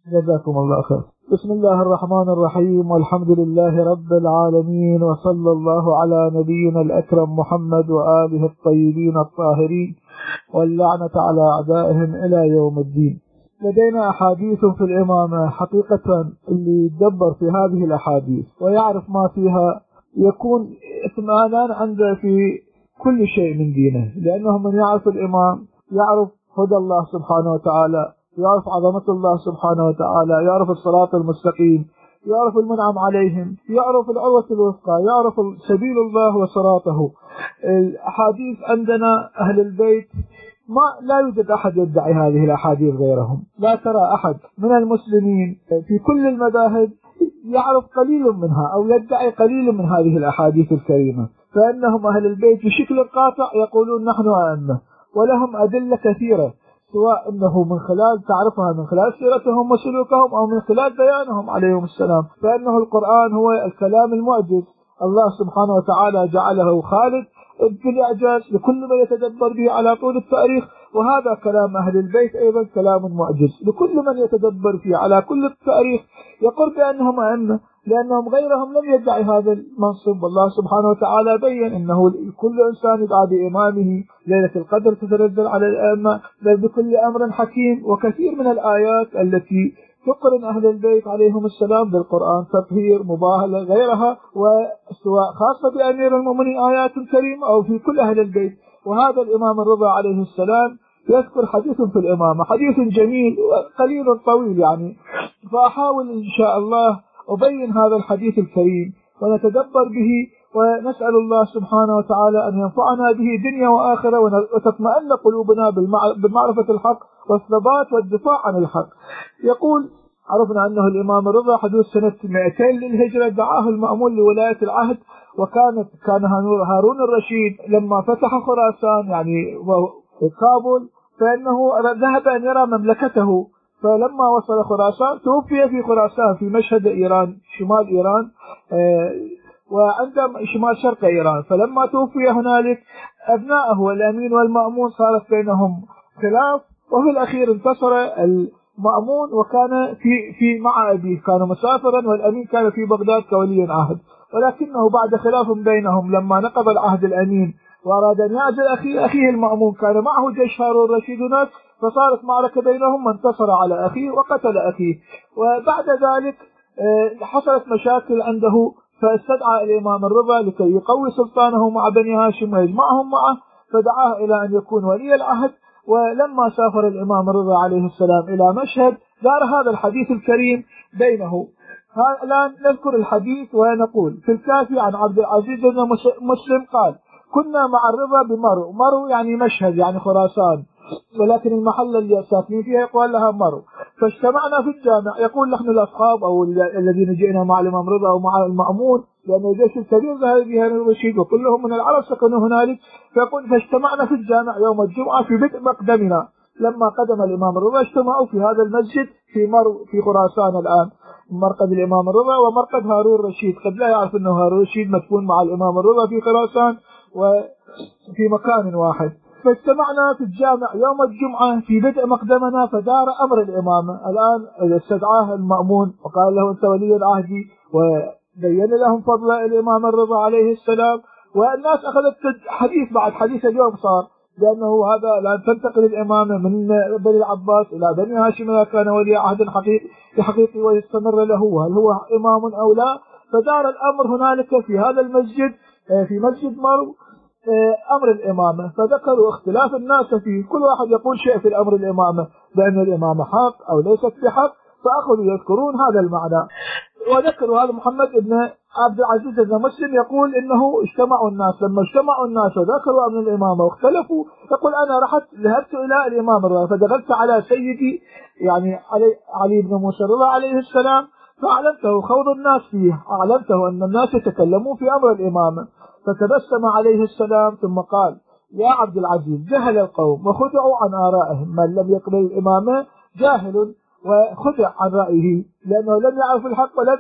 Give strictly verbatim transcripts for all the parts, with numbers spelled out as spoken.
جزاكم الله خير. بسم الله الرحمن الرحيم، والحمد لله رب العالمين، وصلى الله على نبينا الأكرم محمد وآله الطيبين الطاهرين، واللعنة على أعدائهم إلى يوم الدين. لدينا أحاديث في الإمامة حقيقة، اللي يدبر في هذه الأحاديث ويعرف ما فيها يكون اطمئنان عنده في كل شيء من دينه، لأنه من يعرف الإمام يعرف هدى الله سبحانه وتعالى، يعرف عظمة الله سبحانه وتعالى، يعرف الصراط المستقيم، يعرف المنعم عليهم، يعرف العروة الوثقى، يعرف سبيل الله وصراطه. الأحاديث عندنا أهل البيت ما لا يوجد أحد يدعي هذه الأحاديث غيرهم، لا ترى أحد من المسلمين في كل المذاهب يعرف قليل منها أو يدعي قليل من هذه الأحاديث الكريمة، فإنهم أهل البيت بشكل قاطع يقولون نحن أئمة، ولهم أدلة كثيرة، سواء أنه من خلال تعرفها من خلال سيرتهم وسلوكهم أو من خلال بيانهم عليهم السلام، فإنه القرآن هو الكلام المعجز، الله سبحانه وتعالى جعله خالد بالإعجاز لكل من يتدبر به على طول التاريخ، وهذا كلام أهل البيت أيضا كلام معجز لكل من يتدبر فيه على كل التاريخ، يقول بأنهم أئمة، لأنهم غيرهم لم يدعي هذا المنصب. والله سبحانه وتعالى بين أنه كل إنسان يدعى بإمامه، ليلة القدر تتنزل على الأئمة، بل بكل أمر حكيم، وكثير من الآيات التي تقرن أهل البيت عليهم السلام بالقرآن، تطهير، مباهلة، غيرها، وسواء خاصة بأمير المؤمنين آيات كريمة أو في كل أهل البيت. وهذا الإمام الرضا عليه السلام يذكر حديث في الإمامة، حديث جميل قليل طويل يعني، فأحاول إن شاء الله أبين هذا الحديث الكريم ونتدبر به، ونسأل الله سبحانه وتعالى أن ينفعنا به دنيا وآخرة، وتطمئن قلوبنا بمعرفة الحق والثبات والدفاع عن الحق. يقول: عرفنا أنه الإمام الرضا حدوث سنة مئتين للهجرة، دعاه المأمون لولاية العهد، وكانت كان هارون الرشيد لما فتح خراسان يعني وكابول، فإنه ذهب أن يرى مملكته، فلما وصل خراسان توفي في خراسان في مشهد إيران شمال إيران آه وعند شمال شرق إيران. فلما توفي هنالك أبناءه الأمين والمأمون صارت بينهم خلاف، وفي الأخير انتصر المأمون وكان في في مع أبيه، كان مسافرا، والأمين كان في بغداد كولي عهد، ولكنه بعد خلاف بينهم لما نقض العهد الأمين وأراد أن يعزل أخيه أخيه المأمون، كان معه جيش هارون الرشيد هناك، فصارت معركة بينهم وانتصر على أخيه وقتل أخيه. وبعد ذلك حصلت مشاكل عنده، فاستدعى الإمام الرضا لكي يقوي سلطانه مع بني هاشم ويجمعهم معه، فدعاه إلى أن يكون ولي العهد. ولما سافر الإمام الرضا عليه السلام إلى مشهد دار هذا الحديث الكريم بينه. الآن نذكر الحديث ونقول: في الكافي عن عبد العزيز بن مسلم قال: كنا مع الرضا بمرو، مرو يعني مشهد يعني خراسان، ولكن المحل اللي ساكنين فيها يقال لها مرو، فاجتمعنا في الجامع، يقول نحن الأصحاب أو الذين جئنا مع الإمام رضا ومع المأمون، لأنه الجيش الكبير ذهب به هارون الرشيد وكلهم من العرب سكنوا هنالك، فيقول: فاجتمعنا في الجامع يوم الجمعة في بدء مقدمنا، لما قدم الإمام الرضا اجتمعوا في هذا المسجد في مرو في خراسان الآن، مرقد الإمام الرضا ومرقد هارون الرشيد، قد لا يعرف أنه هارون الرشيد مدفون مع الإمام الرضا في خراسان وفي مكان واحد. فاجتمعنا في الجامع يوم الجمعة في بدء مقدمنا، فدار أمر الإمامة. الآن استدعاه المأمون وقال له: أنت ولي العهد، وبين لهم فضل الإمام الرضا عليه السلام، والناس أخذت حديث بعد حديث اليوم صار، لأنه هذا الآن تنتقل الإمامة من بني العباس إلى بني هاشم إذا كان ولي عهد حقيقي حقيقي ويستمر له، هل هو إمام أو لا؟ فدار الأمر هنالك في هذا المسجد في مسجد مرو أمر الإمامة، فذكروا اختلاف الناس فيه، كل واحد يقول شيء في الأمر الإمامة، بأن الإمامة حق أو ليست بحق، فأخذوا يذكرون هذا المعنى. وذكروا هذا محمد بن عبد العزيز بن مسلم يقول إنه اجتمعوا الناس، لما اجتمعوا الناس وذكروا أمر الإمامة واختلفوا، يقول: أنا رحت ذهبت إلى الإمام الرضا، فدخلت على سيدي يعني علي, علي بن موسى الرضا عليه السلام، فأعلمته خوض الناس فيه، أعلمته أن الناس يتكلمون في أمر الإمامة، فتبسم عليه السلام ثم قال: يا عبد العزيز، جهل القوم وخدعوا عن آرائهم، من لم يقبل الإمامة جاهل وخدع عن رأيه، لأنه لم يعرف الحق ولم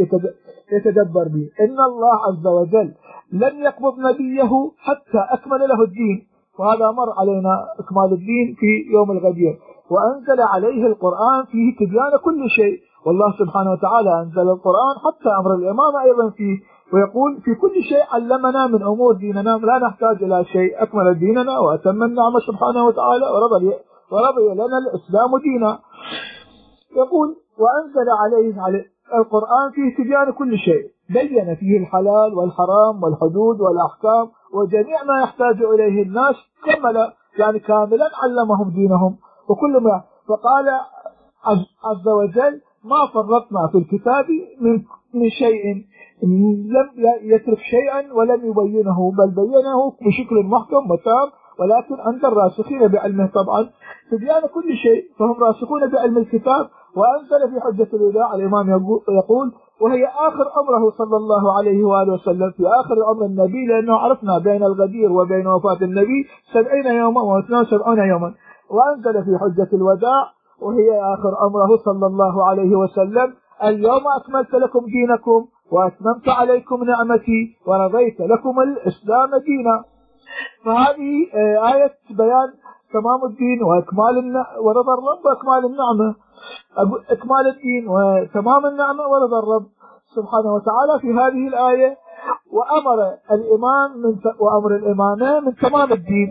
يتدبر به. إن الله عز وجل لم يقبض نبيه حتى أكمل له الدين، وهذا مر علينا إكمال الدين في يوم الغدير. وأنزل عليه القرآن فيه تبيان كل شيء. والله سبحانه وتعالى أنزل القرآن حتى أمر الإمامة أيضا فيه، ويقول في كل شيء علمنا من أمور ديننا، لا نحتاج إلى شيء، أكمل ديننا وأتم النعمة سبحانه وتعالى ورضي, ورضي لنا الإسلام دينا. يقول وأنزل عليه, عليه القرآن فيه تبيان كل شيء، بين فيه الحلال والحرام والحدود والأحكام وجميع ما يحتاج إليه الناس، كمل يعني كاملا علمهم دينهم وكل ما. فقال عز وجل ما فرطنا في الكتاب من, من شيء، لم يترك شيئا ولم يبينه، بل بينه بشكل محكم وتام، ولكن عند الراسخين بعلمه طبعا تبيان كل شيء، فهم راسخون بعلم الكتاب. وأنزل في حجة الوداع الإمام يقول وهي آخر أمره صلى الله عليه وآله وسلم، في آخر أمر النبي، لأنه عرفنا بين الغدير وبين وفاة النبي سبعين يوما واثنان وسبعون يوما. وأنزل في حجة الوداع وهي آخر أمره صلى الله عليه وسلم اليوم أكملت لكم دينكم وأتممت عليكم نعمتي ورضيت لكم الإسلام دينا. فهذه آية بيان تمام الدين وإكمال ورضا الرب وإكمال النعمة، إكمال الدين وتمام النعمة ورضا الرب سبحانه وتعالى في هذه الآية. وأمر الإمام من وأمر الإمامة من تمام الدين،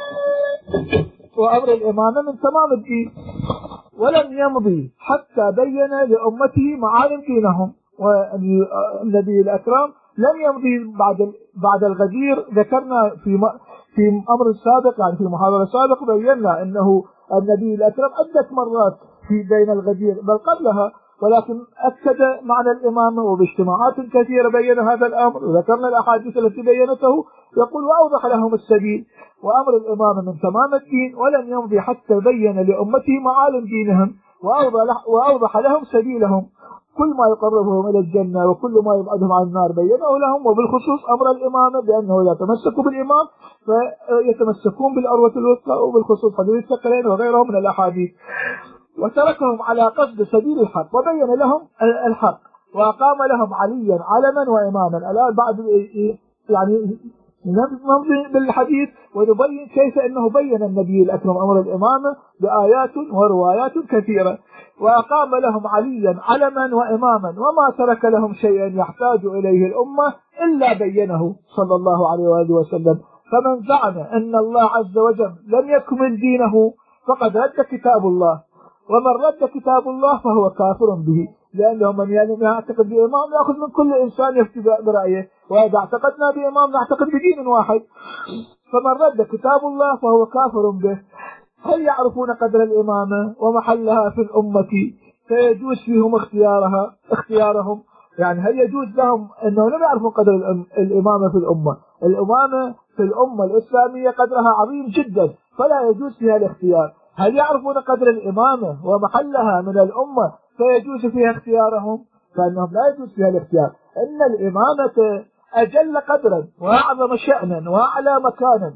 وأمر الإمامة من تمام الدين، ولم يمضي حتى بين لأمته معالم دينهم. والنبي الأكرم لم يمضي بعد بعد الغدير. ذكرنا في في أمر سابق، يعني في محاضرة سابق بينا أنه النبي الأكرم عدة مرات في بين الغدير بل قبلها، ولكن أكد معنى الإمامة وباجتماعات كثيرة بين هذا الأمر، وذكرنا الأحاديث التي بينته. يقول وأوضح لهم السبيل، وأمر الإمامة من تمام الدين، ولم يمضي حتى بين لأمته معالم دينهم وأوضح لهم سبيلهم، كل ما يقربهم إلى الجنة وكل ما يبعدهم عن النار بينه لهم. وبالخصوص أمر الإمامة بأنه إذا تمسكوا بالإمام فيتمسكون بالعروة الوثقى، وبالخصوص حديث الثقلين وغيرهم من الأحاديث. وتركهم على قصد سبيل الحق وبين لهم الحق، وأقام لهم عليا علما وإماما. الآن بعد يعني نمضي بالحديث ونبين كيف أنه بين النبي الأكرم أمر الإمامة بآيات وروايات كثيرة. وأقام لهم عليا علما وإماما، وما ترك لهم شيئا يحتاج إليه الأمة إلا بينه صلى الله عليه وآله وسلم. فمن زعم أن الله عز وجل لم يكمل دينه فقد رد كتاب الله، ومن رد كتاب الله فهو كافر به، لأنه من يعتقد بإمام يأخذ من كل إنسان يفتي برأيه، وإذا اعتقدنا بإمام نعتقد بدين واحد. فمن رد كتاب الله فهو كافر به. هل يعرفون قدر الإمامة ومحلها في الأمة فيجوز فيهم اختيارها اختيارهم؟ يعني هل يجوز لهم أنه لم يعرفون قدر الإمامة في الأمة؟ الإمامة في الأمة الإسلامية قدرها عظيم جدا، فلا يجوز فيها الاختيار. هل يعرفون قدر الإمامة ومحلها من الأمة فيجوز فيها اختيارهم؟ فإنهم لا يجوز فيها الاختيار. إن الإمامة أجل قدرا وأعظم شأنا وأعلى مكانا،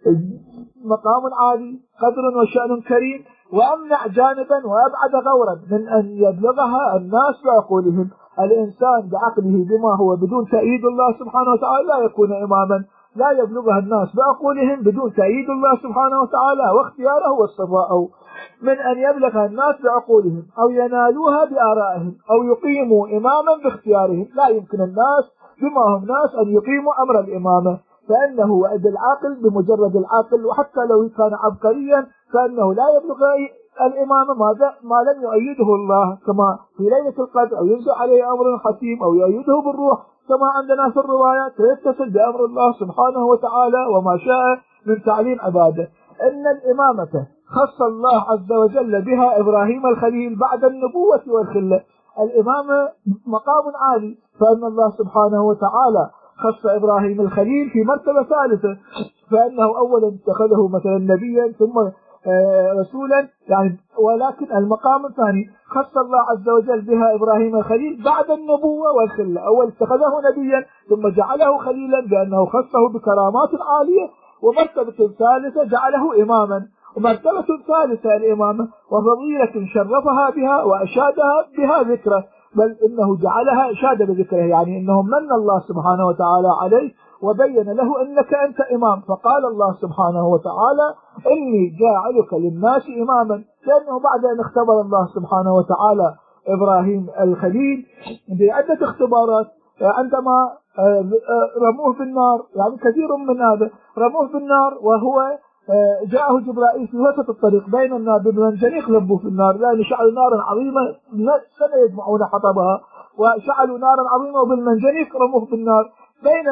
مقام عالي، قدر وشأن كريم، وأمنع جانبا وأبعد غورا من أن يبلغها الناس بعقولهم. الإنسان بعقله بما هو بدون تأييد الله سبحانه وتعالى لا يكون إماما، لا يبلغها الناس بعقولهم بدون تأييد الله سبحانه وتعالى واختياره واصطفاءه، من أن يبلغ الناس بعقولهم أو ينالوها بآرائهم أو يقيموا إماما باختيارهم. لا يمكن الناس بما هم ناس أن يقيموا أمر الإمامة، فإنه وعد العاقل بمجرد العاقل، وحتى لو كان عبقريا فإنه لا يبلغ الإمامة ماذا ما لم يؤيده الله، كما في ليلة القدر أو ينزل عليه أمر حكيم أو يؤيده بالروح، كما عندنا في الروايات يتصل بأمر الله سبحانه وتعالى وما شاء من تعليم عباده. إن الإمامة خص الله عز وجل بها إبراهيم الخليل بعد النبوة والخلة. الإمامة مقام عالي، فإن الله سبحانه وتعالى خص إبراهيم الخليل في مرتبة ثالثة، فإنه أولا اتخذه مثلا نبيا ثم رسولا، يعني ولكن المقام الثاني خص الله عز وجل بها إبراهيم الخليل بعد النبوة والخلة. أول اتخذه نبيا ثم جعله خليلا بأنه خصه بكرامات عالية، ومرتبة ثالثة جعله إماما، ومرتبة ثالثة الإمامة وفضيلة شرفها بها وأشادها بها ذكره، بل إنه جعلها أشاد بذكره، يعني إنه من الله سبحانه وتعالى عليه وبين له أنك أنت إمام. فقال الله سبحانه وتعالى إني جاعلك للناس إماما، لأنه بعد أن اختبر الله سبحانه وتعالى إبراهيم الخليل بعدة اختبارات، عندما رموه في النار، يعني كثير من هذا رموه في النار وهو جاءه جبرائيل في وسط الطريق بين النار بالمنجنيق ذبوه في النار، لأن شعلوا نارا عظيمة سنة يجمعون حطبها، وشعلوا نارا عظيمة وبالمنجنيق رموه في النار بين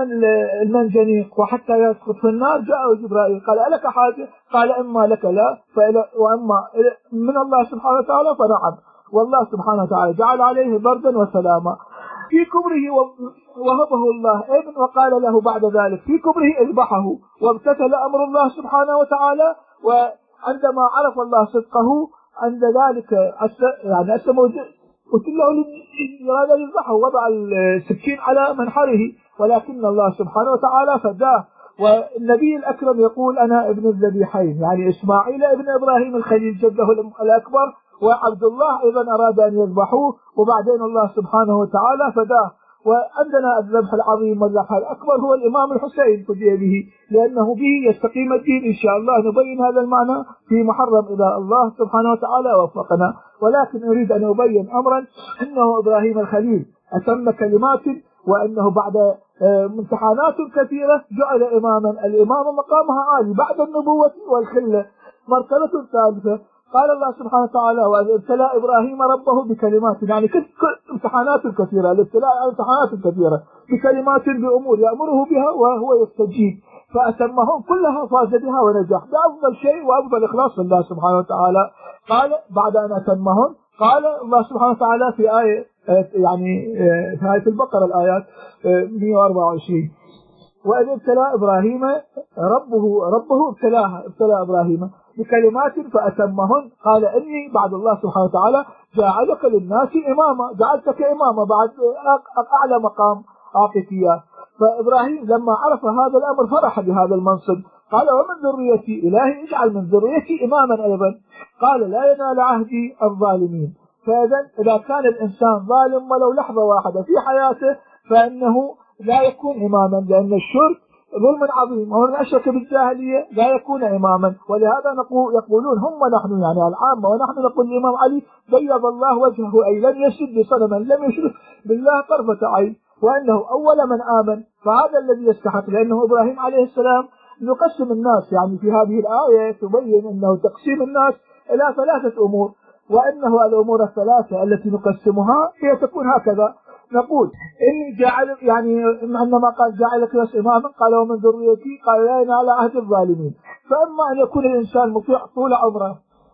المنجنيق وحتى يسقط في النار. جاءه جبرائيل قال ألك حاجة؟ قال إما لك لا وإما من الله سبحانه وتعالى فنعم. والله سبحانه وتعالى جعل عليه بردا وسلاما. في كبره وهبه الله ابن وقال له بعد ذلك في كبره اذبحه، وامتثل أمر الله سبحانه وتعالى. وعندما عرف الله صدقه عند ذلك يعني أسلم وتله لراد يذبحه، وضع السكين على منحره، ولكن الله سبحانه وتعالى فداه. والنبي الأكرم يقول أنا ابن الذبيحين، يعني إسماعيل ابن إبراهيم الخليل جده الأكبر، وعبد الله أيضا أراد أن يذبحوه وبعدين الله سبحانه وتعالى فداه. وعندنا الذبح العظيم والذبح الأكبر هو الإمام الحسين فدي به، لأنه به يستقيم الدين إن شاء الله. نبين هذا المعنى في محرم إذا الله سبحانه وتعالى وفقنا، ولكن أريد أن أبين أمرا أنه إبراهيم الخليل أتم كلمات، وأنه بعد امتحانات كثيرة جعل إماما. الإمامة مقامها عالي بعد النبوة والخلة، مرتبة ثالثة. قال الله سبحانه وتعالى وإذ ابتلى إبراهيم ربه بكلمات، يعني كل امتحانات كثيرة، الابتلاء امتحانات كثيرة بكلمات بأمور يأمره بها وهو يستجيب، فأتمهم كلها فاز بها ونجح بأفضل شيء وأفضل إخلاص لله سبحانه وتعالى. قال بعد أن أتمهم قال الله سبحانه وتعالى في آية يعني في آية البقرة الآيات مئة وأربعة وعشرين وإذ ابتلى إبراهيم ربه ربه ابتلاه ابتلى إبراهيم بكلمات فأتمهن قال إني بعد الله سبحانه وتعالى جعلك للناس إماما، جعلتك إماما بعد أعلى مقام أعطيك إياه. فإبراهيم لما عرف هذا الأمر فرح بهذا المنصب، قال ومن ذريتي إلهي اجعل من ذريتي إماما أيضا. قال لا ينال عهدي الظالمين. فإذا إذا كان الإنسان ظالم ولو لحظة واحدة في حياته فإنه لا يكون إماما، لأن الشرك ظلم عظيم، ومن أشرك بالجاهلية لا يكون إماما. ولهذا نقول يقولون هم ونحن يعني العامة، ونحن نقول الإمام علي بيض الله وجهه أي لم يسجد لصنما لم يشرك بالله طرفة عين، وأنه أول من آمن، فهذا الذي يستحق. لأنه إبراهيم عليه السلام نقسم الناس، يعني في هذه الآية تبين أنه تقسيم الناس إلى ثلاثة أمور، وأنه الأمور الثلاثة التي نقسمها هي تكون هكذا. نقول إني جعل يعني عندما قال جعلك ناس إماما قال ومن ذريتي قال لا ينال عهد الظالمين. فإما أن يكون الإنسان مطيع طول عمره،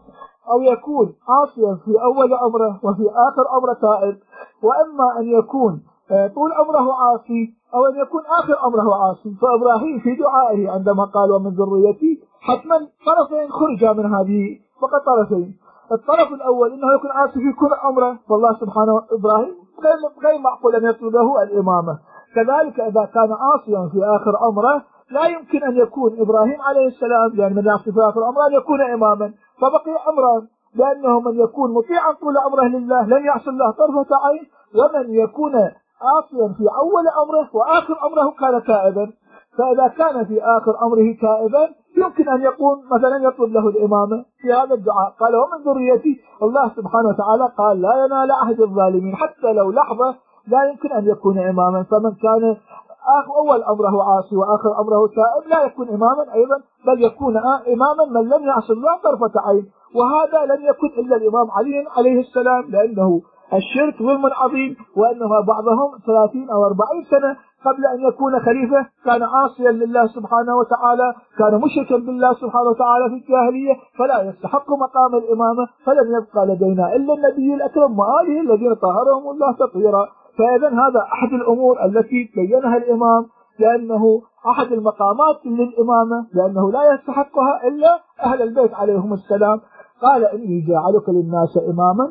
أو يكون عاصيا في أول عمره وفي آخر عمره تائب، وإما أن يكون طول عمره عاصي أو أن يكون آخر عمره عاصي. فإبراهيم في دعائه عندما قال ومن ذريتي حتما طرفين خرج من هذه، فقط طرفين. الطرف الأول إنه يكون عاصي في كل عمره، فالله سبحانه إبراهيم غير معقول أن يطلبه الإمامة. كذلك إذا كان عاصيا في آخر عمره لا يمكن أن يكون إبراهيم عليه السلام، لأن من يعصي في آخر عمره أن يكون إماما. فبقي أمران، لأنه من يكون مطيعا طول عمره لله لن يعصي الله طرفة عين، ومن يكون عاصيا في أول عمره وآخر عمره كان تائبا. فإذا كان في آخر عمره تائبا يمكن أن يقوم مثلا يطلب له الإمامة في هذا الدعاء. قال ومن ذريتي، الله سبحانه وتعالى قال لا ينال عهد الظالمين، حتى لو لحظة لا يمكن أن يكون إماما. فمن كان أول أمره عاصي وآخر أمره تائب لا يكون إماما أيضا، بل يكون إماما من لم يعصي الله طرفة عين. وهذا لم يكن إلا الإمام علي عليه السلام، لأنه الشرك ظلم عظيم، وأنه بعضهم ثلاثين أو أربعين سنة قبل أن يكون خليفة كان عاصيا لله سبحانه وتعالى، كان مشركا بالله سبحانه وتعالى في الجاهلية، فلا يستحق مقام الإمامة. فلم يبقى لدينا إلا النبي الأكرم وآله الذين طهرهم الله تطهيرا. فإذا هذا أحد الأمور التي بينها الإمام، لأنه أحد المقامات للإمامة، لأنه لا يستحقها إلا أهل البيت عليهم السلام. قال إني جاعلك للناس إماما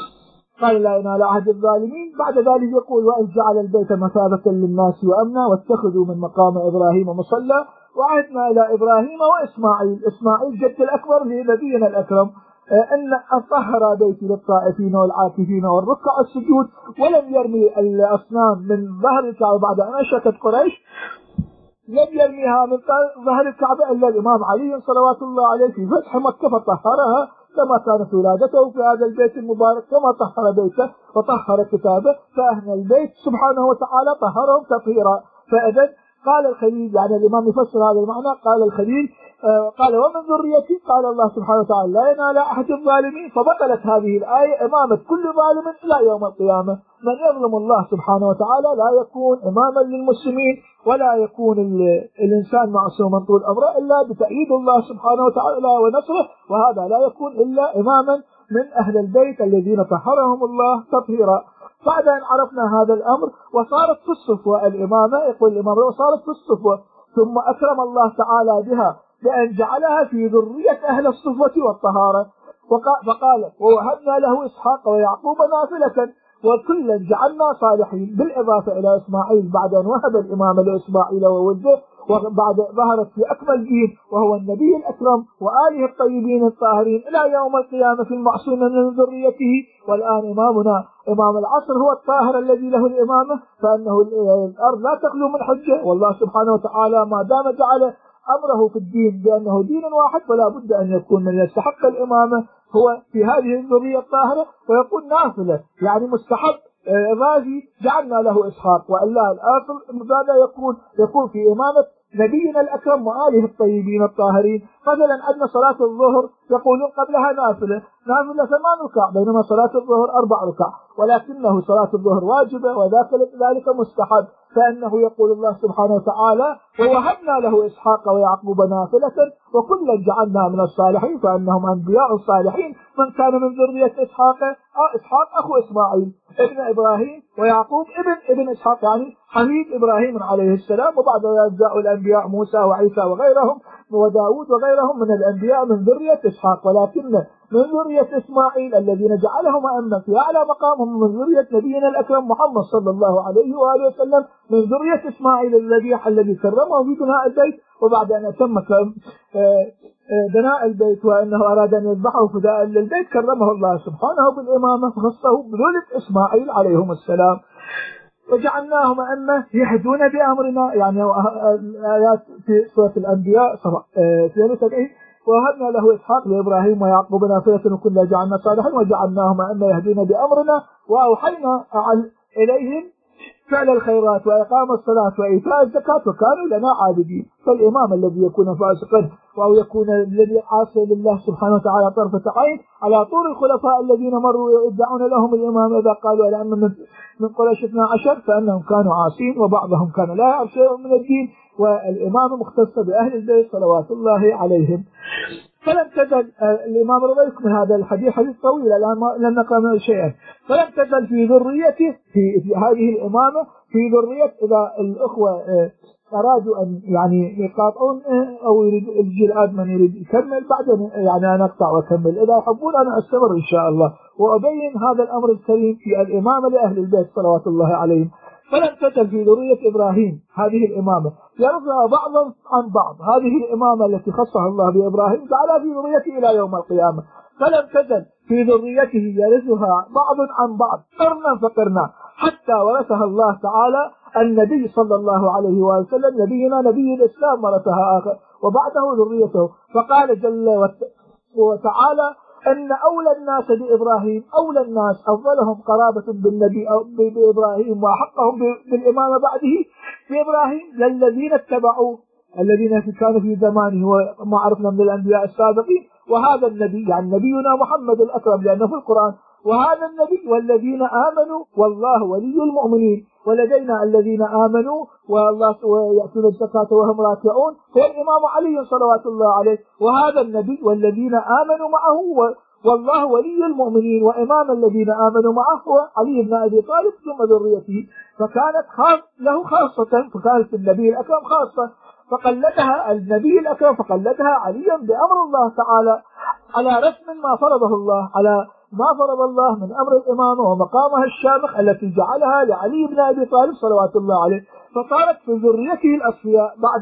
قال لا ينال عهد الظالمين. بعد ذلك يقول وإذ جعل البيت مثابة للناس وأمنا واتخذوا من مقام إبراهيم مصلى وعهدنا إلى إبراهيم وإسماعيل، إسماعيل جد الأكبر لنبينا الأكرم، أن طهر بيتي للطائفين والعاكفين والركع السجود، ولم يرمي الأصنام من ظهر الكعبة بعد أن أشركت قريش، لم يرميها من ظهر الكعبة إلا الإمام علي صلوات الله عليه في فتح مكة فطهرها. كما كانت ولادته في هذا البيت المبارك، كما طهر بيته وطهر كتابه، فأهل البيت سبحانه وتعالى طهرهم تطهيرا. فإذا قال الخليل، يعني الإمام يفسر هذا المعنى، قال الخليل آه قال ومن ذريتي، قال الله سبحانه وتعالى لا ينال أحد الظالمين، فبطلت هذه الآية إمامة كل ظالم إلى يوم القيامة. من يظلم الله سبحانه وتعالى لا يكون إماما للمسلمين، ولا يكون الإنسان معصوما طول أمره إلا بتأييد الله سبحانه وتعالى ونصره، وهذا لا يكون إلا إماما من أهل البيت الذين طهرهم الله تطهيرا. بعد أن عرفنا هذا الأمر وصارت في الصفوة الإمامة، يقول الإمام وصارت في الصفوة، ثم أكرم الله تعالى بها بأن جعلها في ذرية أهل الصفوة والطهارة، فقال ووهبنا له إسحاق ويعقوب نافلة وكلا جعلنا صالحين، بالإضافة إلى إسماعيل بعد أن وهب الإمام لإسماعيل وولده، وبعد ظهرت في أكمل دين وهو النبي الأكرم وآله الطيبين الطاهرين إلى يوم القيامة في المعصوم من ذريته. والآن إمامنا إمام العصر هو الطاهر الذي له الإمامة، فأنه الأرض لا تخلو من حجة، والله سبحانه وتعالى ما دام جعل أمره في الدين بأنه دين واحد فلا بد أن يكون من يستحق الإمامة هو في هذه الذرية الطاهرة، ويكون نافلة يعني مستحب إضافي جعلنا له إسحاق، وإلا الآخر ماذا يكون؟ يكون في إمامة نبينا الأكرم وآله الطيبين الطاهرين. مثلا عندنا صلاة الظهر يقولون قبلها نافلة نافلة ثمان ركع، بينما صلاة الظهر أربع ركع، ولكنه صلاة الظهر واجبة وذلك مستحب، فإنه يقول الله سبحانه وتعالى ووهبنا له إسحاق ويعقوب نافلة وكلا جعلنا من الصالحين، فإنهم أنبياء الصالحين من كان من ذرية إسحاق إسحاق أخو إسماعيل ابن إبراهيم، ويعقوب ابن ابن إسحاق يعني حفيد إبراهيم عليه السلام، وبعد ذلك جاءوا الأنبياء موسى وعيسى وغيرهم وداود وغيرهم من الأنبياء من ذرية إسحاق، ولكن من ذرية إسماعيل الذين جعلهم أئمة في أعلى مقامهم من ذرية نبينا الأكرم محمد صلى الله عليه وآله وسلم، من ذرية إسماعيل الذي الذي كرمه في بناء البيت، وبعد أن أتم بناء البيت وأنه أراد أن يذبحه فداء للبيت كرمه الله سبحانه بالإمامة وخصه بذلك إسماعيل عليهم السلام، وجعلناهم أئمة يهدون بأمرنا، يعني الآيات في سورة الأنبياء اثنين وسبعين ووهبنا له إسحاق لإبراهيم ويعقوب نافلة وكلا جعلنا صالحين وجعلناهم أئمة يهدون بأمرنا وأوحينا إليهم فعل الخيرات وإقام الصلاة وإيتاء الزكاة وكانوا لنا عابدين. فالإمام الذي يكون فاسقا أو يكون الذي عاصي لله سبحانه وتعالى طرفة عين على طول الخلفاء الذين مروا يدعون لهم الإمام إذا قالوا لأن من من قريش اثنا عشر فإنهم كانوا عاصين وبعضهم كان لا يعرف شيء من الدين، والإمام مختص بأهل البيت صلوات الله عليهم. فلم تزل الإمام رضيك من هذا الحديث حديث طويل الآن لم نقرأ منه شيئا. فلم تزل في ذريته في, في هذه الإمامة في ذرية إذا الأخوة أرادوا أن يعني يقاطعون أو يجي الآن من يريد يكمل بعدين يعني أنا أقطع وأكمل، إذا يحبون أنا أستمر إن شاء الله وأبين هذا الأمر الكريم في الإمامة لأهل البيت صلوات الله عليهم. فلم تزل في ذرية إبراهيم هذه الإمامة يرفع بعضا عن بعض، هذه الإمامة التي خصها الله بإبراهيم جعلها في ذريته إلى يوم القيامة. فلم تزل في ذريته يرثها بعض عن بعض قرنا فقرنا حتى ورثها الله تعالى النبي صلى الله عليه وسلم، نبينا نبي الإسلام ورثها آخر وبعده ذريته. فقال جل وتعالى أن أولى الناس بإبراهيم أولى الناس أفضلهم قرابة بالنبي أو بإبراهيم وحقهم بالإمامة بعده بإبراهيم للذين اتبعوه الذين كانوا في زمانه وما عرفنا من الأنبياء السابقين، وهذا النبي يعني نبينا محمد الأكرم لأنه في القرآن وهذا النبي والذين آمنوا والله ولي المؤمنين، ولدينا الذين آمنوا والله ويأتون الزكاة وهم راكعون هو الإمام علي صلوات الله عليه، وهذا النبي والذين آمنوا معه والله ولي المؤمنين، وإمام الذين آمنوا معه هو علي بن أبي طالب ثم ذريته. فكانت خاص له خاصة، فكانت النبي الأكرم خاصة فقلدها النبي الأكرم فقلدها عليا بأمر الله تعالى على رسم ما فرضه الله على ما فرض الله من أمر الإمامة ومقامها الشامخ التي جعلها لعلي بن أبي طالب صلوات الله عليه. فصارت في ذريته الأصفياء بعد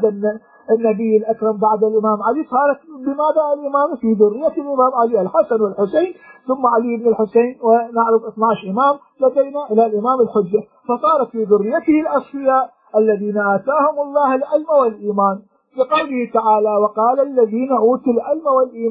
النبي الأكرم بعد الإمام علي صارت بماذا الإمامة في ذرية الإمام علي الحسن والحسين ثم علي بن الحسين ونعرف اثني عشر إمام لدينا إلى الإمام الحجة. فصارت في ذريته الأصفياء الذين آتاهم الله العلم والإيمان، بقوله تعالى وقال الذين أوتوا العلم والإيمان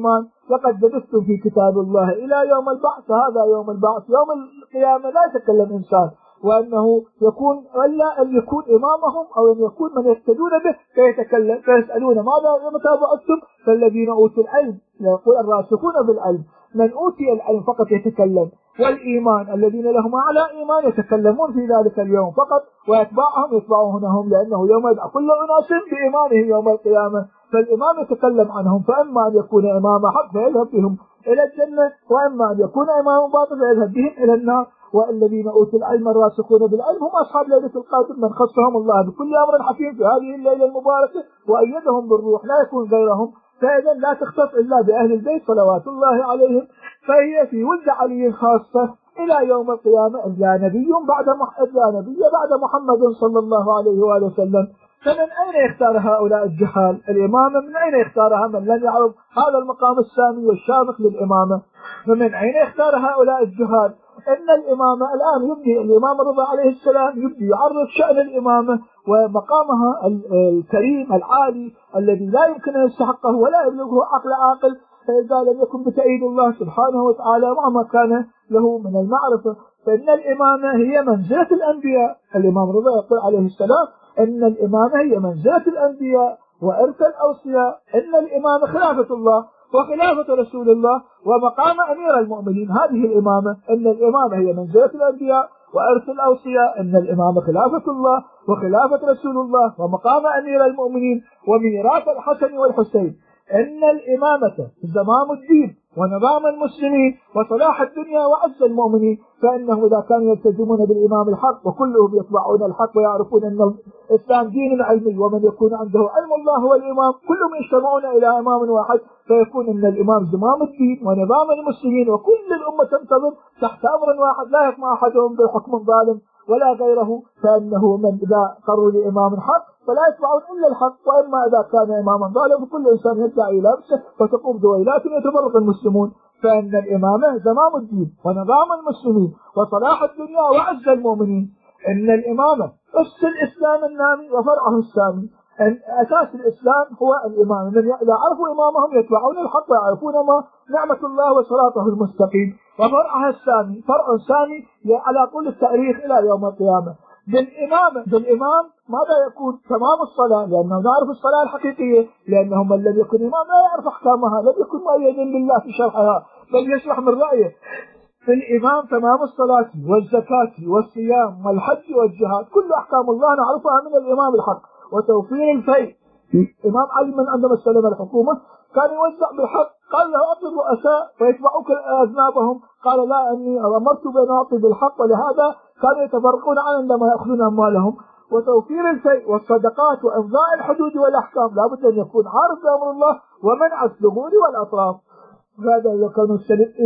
لقد لبثتم في كتاب الله إلى يوم البعث، هذا يوم البعث، يوم القيامة لا يتكلم إنسان، وأنه يكون إلا أن يكون إمامهم أو أن يكون من يهتدون به فيتكلم، فيسألون ماذا متى بعثتم؟ فالذين أوتوا العلم، يقول الراسخون بالعلم، من أوتي العلم فقط يتكلم، والإيمان الذين لهم أعلى إيمان يتكلمون في ذلك اليوم فقط، ويتبعهم يتبعونهم، لأنه يوم يدعى كل أناس بإيمانهم يوم القيامة، فالإمام يتكلم عنهم، فأما أن يكون إمام حق فيذهب بهم إلى الجنة، وأما أن يكون إمام باطل فيذهب بهم إلى النار. والذين أوتوا العلم الراسخون بالعلم هم أصحاب ليلة القدر، من خصهم الله بكل أمر حكيم في هذه الليلة المباركة وأيدهم بالروح، لا يكون غيرهم، فإذا لا تختص إلا بأهل البيت صلوات الله عليهم، فهي في ولد علي خاصة إلى يوم القيامة. إلا نبي بعد إلا نبي بعد محمد صلى الله عليه وآله وسلم. فمن أين يختار هؤلاء الجهال الإمامة؟ من أين يختارها من لم يعرف هذا المقام السامي والشامخ للإمامة؟ فمن أين يختار هؤلاء الجهال؟ إن الإمامة الآن يبدي الإمام الرضا عليه السلام يبدي يعرف شأن الإمامة ومقامها الكريم العالي الذي لا يمكن أن يستحقه ولا يبلغه عقل عاقل، فإذا لم يكن بتأييد الله سبحانه وتعالى وما كان له من المعرفة. فإن الإمامة هي منزلة الأنبياء. الإمام الرضا يقول عليه السلام إن الإمامة هي منزلة الأنبياء وإرث الأوصياء، إن الإمامة خلافة الله وخلافة رسول الله ومقام أمير المؤمنين. هذه الإمامة، إن الإمامة هي منزلة الأنبياء وإرث الأوصياء، إن الإمامة خلافة الله وخلافة رسول الله ومقام أمير المؤمنين وميراث الحسن والحسين، إن الإمامة زمام الدين ونظام المسلمين وصلاح الدنيا وعز المؤمنين. فإنه إذا كانوا يلتزمون بالإمام الحق وكلهم يتبعون الحق ويعرفون أن الإسلام دين علمي، ومن يكون عنده علم الله هو الإمام كلهم يجتمعون إلى إمام واحد، فيكون أن الإمام زمام الدين ونظام المسلمين، وكل الأمة تنتظر تحت أمر واحد لا يسمع أحدهم بحكم ظالم ولا غيره. فإنه من إذا قروا لإمام حق فلا يتبعون إلا الحق، وإما إذا كان إماما ظالم فكل إنسان يدعي إلى نفسه فتقوم دويلات يتفرق المسلمون. فإن الإمامة زمام الدين ونظام المسلمين وصلاح الدنيا وعز المؤمنين. إن الإمامة أس الإسلام النامي وفرعه السامي. أن أساس الإسلام هو الإمام، من إذا عرفوا إمامهم يتبعون الحق ويعرفون ما نعمة الله وصراطه المستقيم. وفرعها السامي فرع سامي على طول التاريخ إلى يوم القيامة. بالإمامة بالإمام ماذا يكون؟ تمام الصلاة، لأنه نعرف الصلاة الحقيقية، لأنه من لم يكن إمام لا يعرف أحكامها، لم يكن مؤيدا بالله في شرحها بل يشرح من رأيه. بالإمام تمام الصلاة والزكاة والصيام والحج والجهاد، كل أحكام الله نعرفها من الإمام الحق. وتوفير الفيء، الإمام علي من عندما استلم الحكومة كان يوزع بالحق، قال له أعطي الرؤساء ويتبعوك أذنابهم، قال لا أني أمرت بأن أعطي بالحق، ولهذا كانوا يتفرقون عنه عندما يأخذون أموالهم. وتوفير الفيء والصدقات وإمضاء الحدود والأحكام لابد أن يكون عارف بأمر الله ومنع الثغور والأطراف. هذا إذا كانوا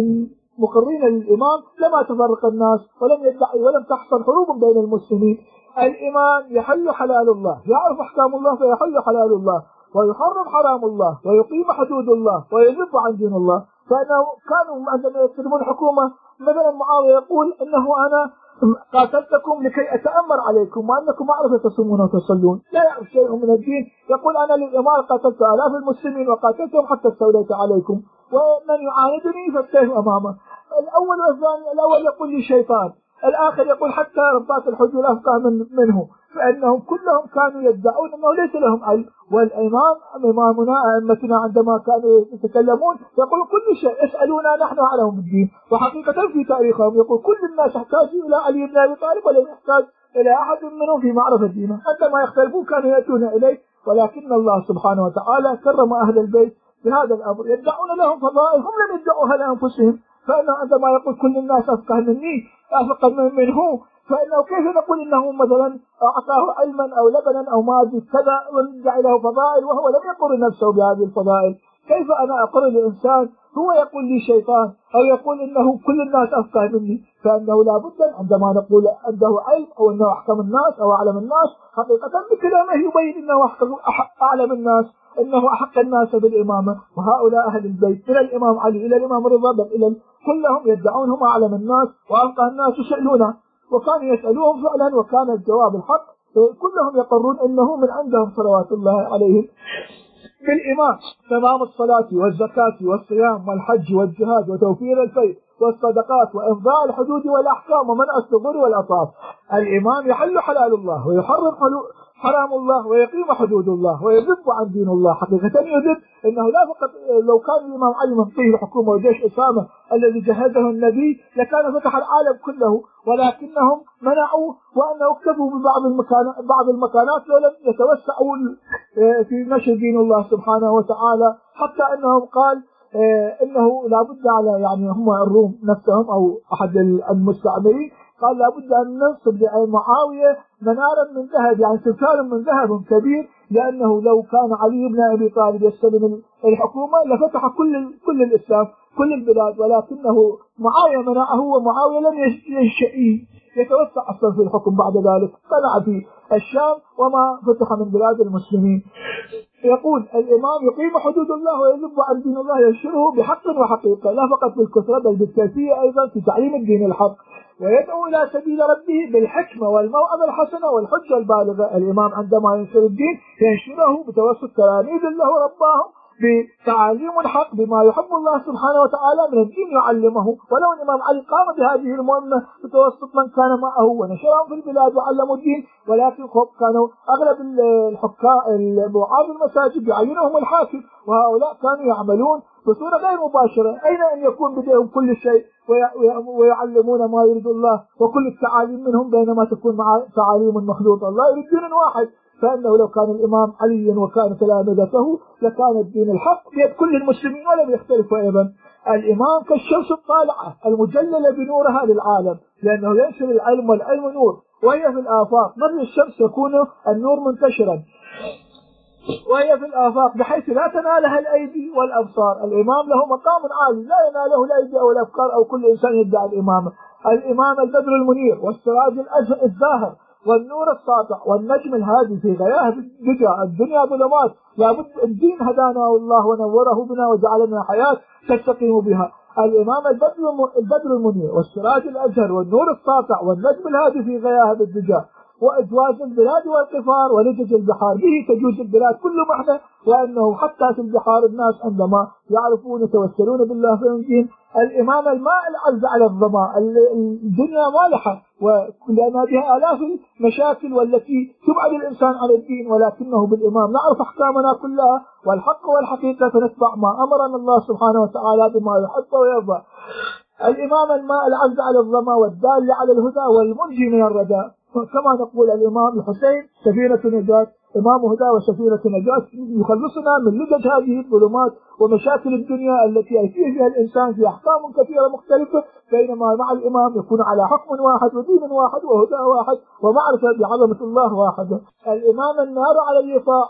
مقرين للإمام لما تفرق الناس ولم يدعي ولم تحصل حروب بين المسلمين. الإمام يحل حلال الله، يعرف أحكام الله فيحل حلال الله ويحرم حرام الله ويقيم حدود الله ويذب عن دين الله. فإنه كانوا عندما يستلمون الحكومة مثلا معاوية يقول إنه أنا قاتلتكم لكي أتأمر عليكم وأنكم أعرف تصومون وتصلون، لا يعرف شيء من الدين، يقول أنا للإمارة قاتلت آلاف المسلمين وقاتلتهم حتى استوليت عليكم، ومن يعاندني فالسيف أمامه. الأول والثاني، الأول يقول لي شيطان، الآخر يقول حتى رباط الحجر أفقه من منه. فإنهم كلهم كانوا يدعون أنه ليس لهم علم. والإمام إمامنا أئمتنا عندما كانوا يتكلمون يقول كل شيء اسألونا نحن أعلم بالدين. وحقيقة في تاريخهم يقول كل الناس يحتاجون إلى علي بن أبي طالب ولم يحتاج إلى أحد منهم في معرفة دينه، عندما يختلفون كانوا يأتون إليه. ولكن الله سبحانه وتعالى كرم أهل البيت بهذا الأمر، يدعون لهم فضائل هم لم يدعوها لأنفسهم. فإنه عندما يقول كل الناس أفقه مني أفقه منه، فإنه كيف نقول إنه مثلا أعطاه علما أو لبنا أو ما أدري كذا وندعي له فضائل وهو لم يقر نفسه بهذه الفضائل؟ كيف أنا أقر لإنسان هو يقول لي شيطان أو يقول إنه كل الناس أفقه مني؟ فإنه لا بد عندما نقول عنده علم أو أنه أحكم الناس أو أعلم الناس، حقيقة بكلامه يبين أنه أعلم الناس، إنه أحق الناس بالإمامة. وهؤلاء أهل البيت من الإمام علي إلى الإمام رضا بل إلى كلهم يدعون هم أعلم الناس وأفقه الناس يسألونه، وكانوا يسألوهم فعلا وكان الجواب الحق، كلهم يقرون أنه من عندهم صلوات الله عليهم. بالإمام تمام الصلاة والزكاة والصيام والحج والجهاد وتوفير الفيء والصدقات وإمضاء الحدود والأحكام ومنع الثغور والأطراف. الإمام يحل حلال الله ويحرم حرام الله ويقيم حدود الله ويذب عن دين الله. حقيقة يذب إنه لا فقط لو كان الإمام علي منطيه الحكومة وجيش أسامة الذي جهزه النبي لكان فتح العالم كله، ولكنهم منعوا وأنه اكتفوا ببعض المكان بعض المكانات ولم يتوسعوا في نشر دين الله سبحانه وتعالى، حتى أنهم قال إنه لابد على يعني هم الروم نفسهم أو أحد المستعمرين قال لابد أن ننصب لمعاوية منارا من ذهب، يعني تمثال من ذهب كبير، لأنه لو كان علي بن أبي طالب يستلم الحكومة لفتح كل كل الإسلام كل البلاد، ولكنه معاوية منعه، ومعاوية لم يتوسع أصلا في الحكم بعد ذلك، قنع في الشام وما فتح من بلاد المسلمين. يقول الإمام يقيم حدود الله ويذب عن دين الله ينشره بحق وحقيقة، لا فقط بالكثرة بل بالكيفية أيضا في تعليم الدين الحق، ويدعو إلى سبيل ربه بالحكمة والموعظة الحسنة والحجة البالغة. الإمام عندما ينشر الدين ينشره بتوسط تلاميذ له رباه بتعاليم الحق بما يحب الله سبحانه وتعالى من الدين يعلمه. ولو الإمام علي قام بهذه المهمة بتوسط من كان معه ونشرهم في البلاد وعلموا الدين، ولكن كانوا أغلب الحكام وعاظ المساجد يعينهم الحاكم، وهؤلاء كانوا يعملون بصورة غير مباشرة. أين أن يكون بديهم كل شيء ويعلمون ما يريد الله وكل التعاليم منهم، بينما تكون مع تعاليم مخلوطة. الله يريد دين واحد، فإنه لو كان الإمام علي وكان تلامذته لكان الدين الحق بيد كل المسلمين ولم يختلفوا أيضا. الإمام كالشمس الطالعة المجللة بنورها للعالم، لأنه ينشر العلم، والعلم نور، وهي في الآفاق مثل الشمس يكون النور منتشرا وهي في الآفاق بحيث لا تنالها الأيدي والأبصار. الإمام له مقام عالي لا يناله الأيدي أو الأفكار أو كل إنسان يدعي الإمامة. الإمام البدر المنير والسراج الزاهر والنور الساطع والنجم الهادي في غياهب الدجى. الدنيا ظلمات، لابد الدين هدانا الله ونوره بنا وجعلنا حياة تستقيم بها. الإمام البدر المنير والسراج الأزهر والنور الساطع والنجم الهادي في غياهب الدجى وإجواز البلاد والقفار ولجج البحار، به تجوز البلاد كل محنة، وأنه حتى في البحار الناس عندما يعرفون يتوسلون بالله فينجيهم. الإمام الماء العز على الظماء، الدنيا مالحة ولأن بها آلاف المشاكل والتي تبعد الإنسان عن الدين، ولكنه بالإمام نعرف أحكامنا كلها والحق والحقيقة فنتبع ما أمرنا الله سبحانه وتعالى بما يحب ويرضى. الإمام الماء العز على الظماء والدال على الهدى والمنجي من الردى، كما نقول الإمام الحسين سفينة نجاة، إمام هدى وسفينة نجاة يخلصنا من لجج هذه الظلمات ومشاكل الدنيا التي يأتيه فيها الإنسان في أحكام كثيرة مختلفة، بينما مع الإمام يكون على حكم واحد ودين واحد وهدى واحد ومعرفة بعظمة الله واحدة. الإمام النار على اليطاع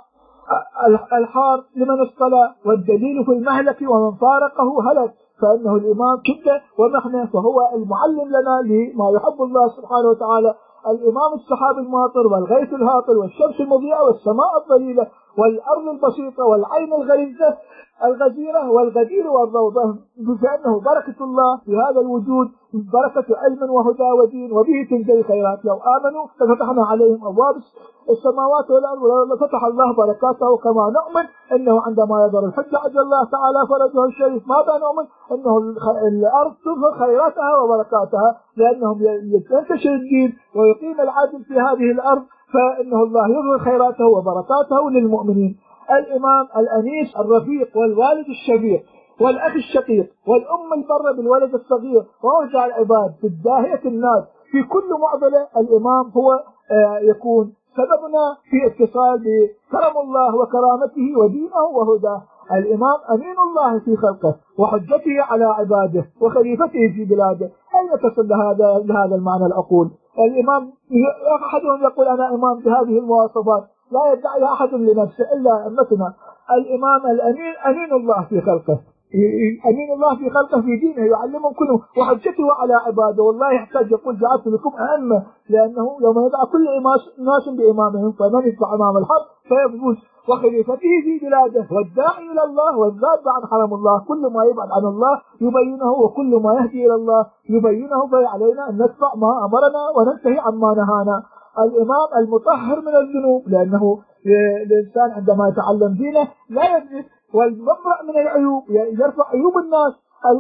الحار لمن اصطلى، والدليل في المهلك ومن فارقه هلك، فإنه الإمام شدة ومحنة، فهو المعلم لنا لما يحب الله سبحانه وتعالى. الإمام السحاب الماطر والغيث الهاطل والشمس المضيئة والسماء الضليلة والأرض البسيطة والعين الغريزة الغزيرة والغدير والروضة، فإنه بركة الله في هذا الوجود بركة علم وهدى ودين، وبه تنزل خيرات. لو آمنوا لفتحنا عليهم أبواب السماوات والأرض ولفتح الله بركاته، كما نؤمن أنه عندما يظهر الحج عز الله تعالى فرجه الشريف ماذا نؤمن؟ أنه الأرض تظهر خيراتها وبركاتها، لأنهم ينتشر الدين ويقيم العدل في هذه الأرض، فإنه الله يظهر خيراته وبركاته للمؤمنين. الإمام الأنيس الرفيق والوالد الشفيق والأخ الشقيق والأم البر بالولد الصغير ووجع العباد في الداهية الناس في كل معضلة، الإمام هو يكون سببنا في اتصال بكرم الله وكرامته ودينه وهداه. الإمام أمين الله في خلقه وحجته على عباده وخليفته في بلاده. أين تصل لهذا لهذا المعنى العقول؟ الإمام أحدهم يقول أنا إمام بهذه المواصفات، لا يدعي أحد لنفسه إلا أمتنا. الإمام الأمين أمين الله في خلقه، أمين الله في خلقه في دينه يعلمهم كله وحجته على عباده. والله يحتاج يقول جعلت لكم أئمة، لأنه يوم يدعى كل ناس بإمامهم فمن يدفع أمام الحق فيفوز، وخليفته في بلاده والداعي إلى الله والذاب عن حرم الله. كل ما يبعد عن الله يبينه، وكل ما يهدي إلى الله يبينه، فعلينا أن نتبع ما أمرنا وننتهي عما نهانا. الإمام المطهر من الذنوب، لأنه الإنسان عندما يتعلم دينه لا يدرك، والمبرأ من العيوب يرفع عيوب الناس،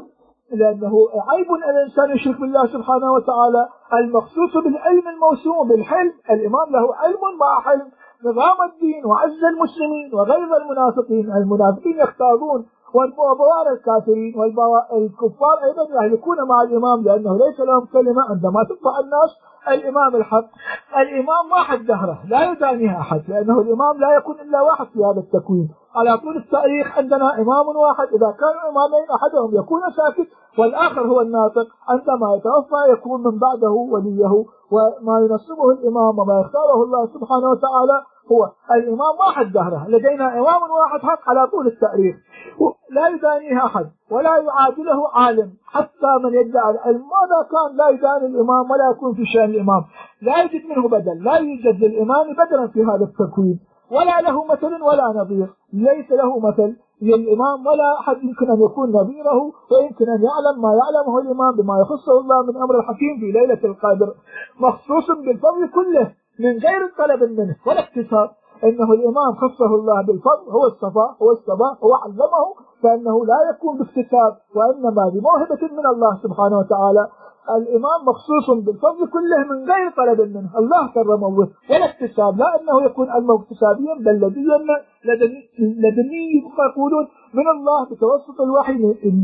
لأنه عيب أن الإنسان يشرك بالله سبحانه وتعالى. المخصوص بالعلم الموسوم بالحلم، الإمام له علم مع حلم، نظام الدين وعز المسلمين وغيظ المنافقين. المنافقين يختارون والبوار الكافرين، والكفار أيضا يهلكون مع الإمام لأنه ليس لهم كلمة عندما تتبع الناس الإمام الحق. الإمام واحد دهره لا يدانيه أحد، لأنه الإمام لا يكون إلا واحد في هذا التكوين. على طول التاريخ عندنا إمام واحد، إذا كانوا إمامين أحدهم يكون ساكت والآخر هو الناطق، عندما يتوفى يكون من بعده وليه، وما ينصبه الإمام وما يختاره الله سبحانه وتعالى هو الإمام واحد دهره. لدينا إمام واحد حق على طول التاريخ لا يدانيه أحد ولا يعادله عالم، حتى من يدعي العلم ماذا كان لا يدان الإمام ولا يكون في شأن الإمام، لا يوجد منه بدل، لا يوجد للإمام بدلا في هذا التكوين، ولا له مثل ولا نظير، ليس له مثل للإمام ولا أحد يمكن أن يكون نظيره، ويمكن أن يعلم ما يعلمه الإمام بما يخصه الله من أمر الحكيم في ليلة القدر، مخصوص بالفضل كله من غير طلب منه ولا اكتساب. إنه الإمام خصه الله بالفضل، هو الصفاء هو الصباح هو علمه، فإنه لا يكون باكتساب وإنما بموهبة من الله سبحانه وتعالى. الإمام مخصوص بالفضل كله من غير طلب منه، الله كرمه ولا اكتساب، لا أنه يكون علمه اكتسابيا بل لديا لدني, لدني يقولون من الله بتوسط الوحي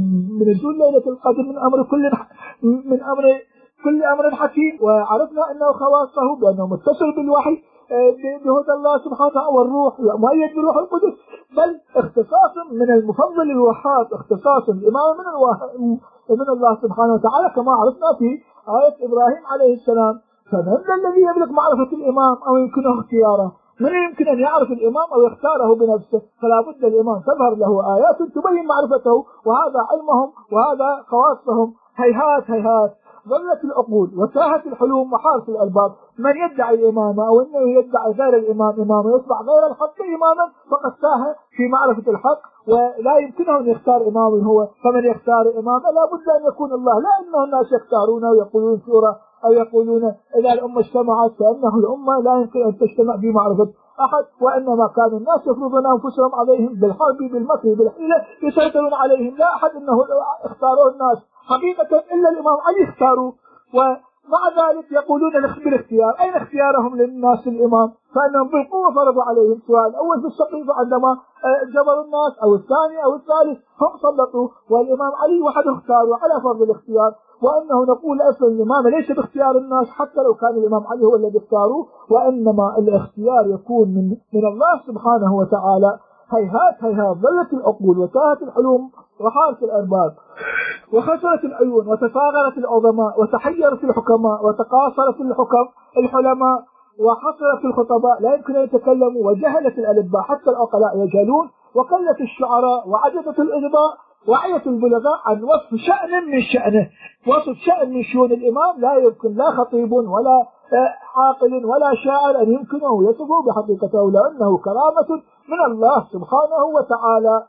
من نزول ليلة القدر من أمر كل من أمر كل أمر حكيم. وعرفنا أنه خواصه بأنه متصل بالوحي بهدى الله سبحانه وتعالى والروح مؤيد بروح القدس، بل اختصاص من المفضل الوهاب، اختصاص الإمام من من الله سبحانه وتعالى كما عرفنا في آية إبراهيم عليه السلام. فمن الذي يملك معرفة الإمام أو يمكنه اختياره؟ من يمكن أن يعرف الإمام أو يختاره بنفسه؟ فلا بد الإمام تظهر له آيات تبين معرفته، وهذا علمهم وهذا خواصهم. هيهات هيهات ضلت العقول وتاهت الحلوم وحارت الألباب. من يدعي الإمامة أو أنه يدعي غير الإمام إماما يصبح غير الحق إماما فقد تاه في معرفة الحق، ولا يمكنه أن يختار إمام هو. فمن يختار إماما لا بد أن يكون الله، لا أنه الناس يختارون ويقولون سورة أو يقولون إذا الأمة اجتمعت، فإنه الأمة لا يمكن أن تجتمع في معرفة أحد، وإنما كان الناس يفرضون أنفسهم عليهم بالحرب بالمكر بالحيلة يسيطرون عليهم، لا أحد أنه اختاروا الناس حقيقة إلا الإمام علي اختاروا. ومع ذلك يقولون بالاختيار، أين اختيارهم للناس الإمام؟ فإنهم بالقوة فرضوا عليهم، سواء الأول في السقيفة عندما جبروا الناس أو الثاني أو الثالث هم سلطوا، والإمام علي وحده اختاروا على فرض الاختيار. وأنه نقول أصلا الإمام ليس باختيار الناس حتى لو كان الإمام علي هو الذي اختاروه، وإنما الاختيار يكون من, من الله سبحانه وتعالى. هيهات هيهات ضلت العقول وتاهت الحلوم وحارت الأرباب وخسرت العيون وتفاغرت العظماء وتحيرت الحكماء وتقاصرت الحكم الحلماء وحصرت الخطباء لا يمكن أن يتكلموا، وجهلت الألباء حتى العقلاء يجهلون، وقلت الشعراء وعجزت الإغباء، وعيت البلغاء عن وصف شأن من شأنه. وصف شأن من شؤون الإمام لا يمكن لا خطيب ولا عاقل ولا شاعر أن يمكنه يصفه بحقيقته، لأنه كرامة من الله سبحانه وتعالى.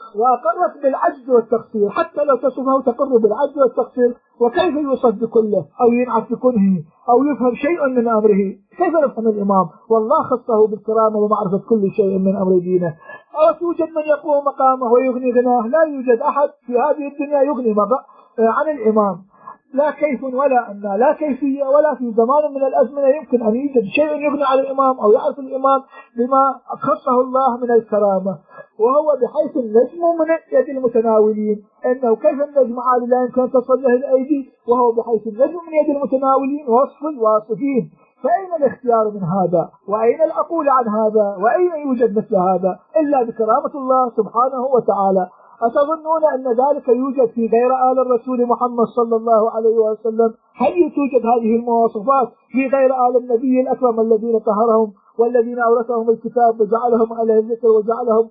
وأقرت بالعجز والتقصير، حتى لو تصفه تقر بالعجز والتقصير. وكيف يوصف بكله أو ينعت بكنه أو يفهم شيء من أمره؟ كيف نفهم الإمام والله خصه بالكرامة ومعرفة كل شيء من أمر دينه؟ أو توجد من يقوم مقامه ويغني غناه؟ لا يوجد أحد في هذه الدنيا يغني عن الإمام، لا كيف ولا أن لا كيفية، ولا في زمان من الأزمنة يمكن أن يوجد شيء يغني عن الإمام أو يعرف الإمام بما خصه الله من الكرامة. وهو بحيث النجم من يد المتناولين، أنه كيف النجم عالي لا يمكن أن تصل له الأيدي، وهو بحيث النجم من يد المتناولين وصف الواصفين. فأين الاختيار من هذا؟ وأين العقول عن هذا؟ وأين يوجد مثل هذا إلا بكرامة الله سبحانه وتعالى؟ أتظنون أن ذلك يوجد في غير آل الرسول محمد صلى الله عليه وسلم؟ هل توجد هذه المواصفات في غير آل النبي الأكرم الذين طهرهم والذين أورثهم الكتاب وجعلهم على الذكر وجعلهم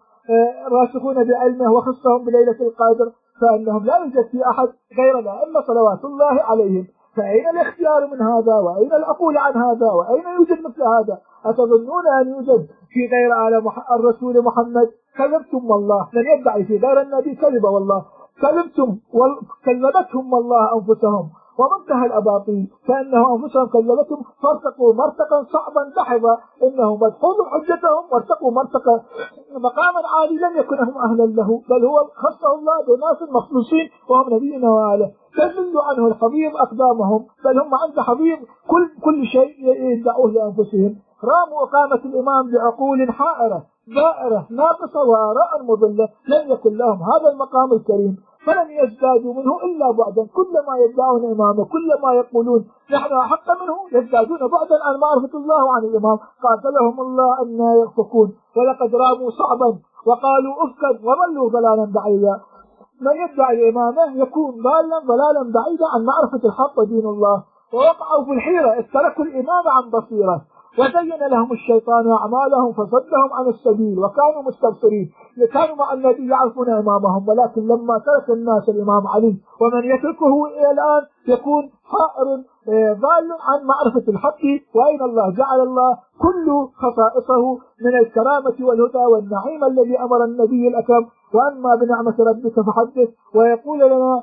راسخون بعلمه وخصهم بليلة القدر؟ فإنهم لا يوجد في أحد غيرنا إلا صلوات الله عليهم. فأين الاختيار من هذا؟ وأين العقول عن هذا؟ وأين يوجد مثل هذا؟ أتظنون أن يوجد في غير آل الرسول محمد؟ كذبتم والله. من يدعي في غير النبي كذب والله، كذبتم وكذبتهم والله أنفسهم، ومنتهى الأباطيل، فإنه أنفسهم كذبتهم فارتقوا مرتقا صعبا دحضا، إنهم مدحوظ حجتهم وارتقوا مرتقا مقاما عالي لم يكن هم أهلا له، بل هو خصه الله بناس مخلوصين وهم نبينا وآله، تذل عنه الحضيض أقدامهم، بل هم عند حضيض كل كل شيء يدعوه لأنفسهم. راموا وقامة الإمام بعقول حائرة ضائرة ناقصة وآراء مضلة، لم يكن لهم هذا المقام الكريم، فلم يزدادوا منه إلا بعدا، كلما يدعون إمامه كلما يقولون نحن أحق منه يزدادون بعدا عن معرفة الله وعن الإمام، قاتلهم الله أن يغفكون، ولقد راموا صعبا وقالوا أفكا وضلوا ضلالا بعيدا. من يدعي الإمامة يكون ضالا ضلالا بعيدا عن معرفة الحق ودين الله، ووقعوا في الحيرة إذ تركوا الإمام عن بصيرة، وزين لهم الشيطان أعمالهم فصدهم عن السبيل وكانوا مستبصرين. كانوا مع النبي يعرفون إمامهم، ولكن لما ترك الناس الإمام علي ومن يتركه إلى الآن يكون حائر ضال عن معرفة الحق، وأين الله جعل الله كل خصائصه من الكرامة والهدى والنعيم الذي أمر النبي الأكرم وأما بنعمة ربك فحدث، ويقول لنا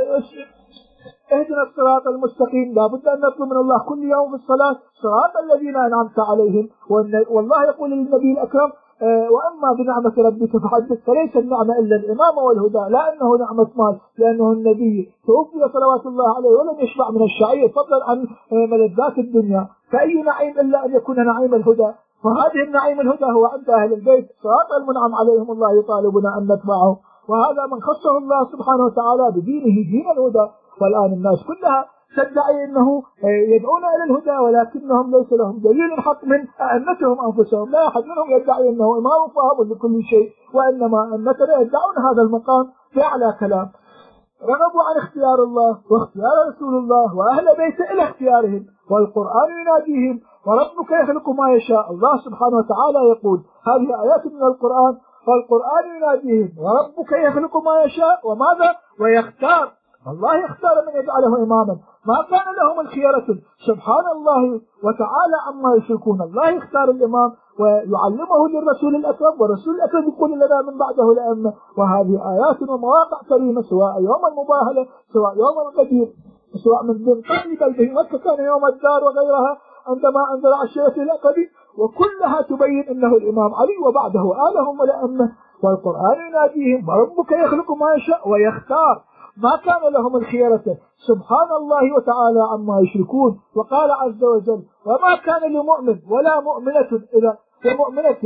اهدنا الصراط المستقيم. لا بد أن نطلب من الله كل يوم في الصلاة صراط الذين أنعمت عليهم، والله يقول للنبي الأكرم وأما بنعمة ربك فحدث، فليس النعمة إلا الإمامة والهدى، لا أنه نعمة مال، لأنه النبي توفي صلوات الله عليه ولم يشبع من الشعير فضلا عن ملذات الدنيا، فأي نعيم إلا أن يكون نعيم الهدى، وهذه النعيم الهدى هو عند أهل البيت صراط المنعم عليهم الله يطالبنا أن نتبعه، وهذا من خصه الله سبحانه وتعالى بدينه دين الهدى. والآن الناس كلها تدعي أنه يدعون إلى الهدى، ولكنهم ليس لهم دليل حق من أئمتهم أنفسهم، لا أحد منهم يدعي أنه إمام فاهم لكل شيء، وإنما أئمتنا يدعون هذا المقام بأعلى كلام. رغبوا عن اختيار الله واختيار رسول الله وأهل بيته إلى اختيارهم، والقرآن يناديهم وربك يخلق ما يشاء. الله سبحانه وتعالى يقول هذه آيات من القرآن، والقرآن يناديهم وربك يخلق ما يشاء وماذا ويختار. الله يختار من يجعله إماما، ما كان لهم الخيرة، سبحان الله وتعالى عما يشركون. الله يختار الإمام ويعلمه للرسول الأكرم، والرسول الأكرم يقول لنا من بعده الأئمة، وهذه آيات ومواقع كريمة، سواء يوم المباهلة سواء يوم الغدير سواء من ضمن بل به مكة كان يوم الدار وغيرها عندما أنزل عشيرة الأقبي، وكلها تبين أنه الإمام علي وبعده آلهم والأئمة. والقرآن يناديهم وربك يخلق ما يشاء ويختار، ما كان لهم الخيرة، سبحان الله وتعالى عما يشركون. وقال عز وجل وما كان لمؤمن ولا مؤمنة إذا ومؤمنة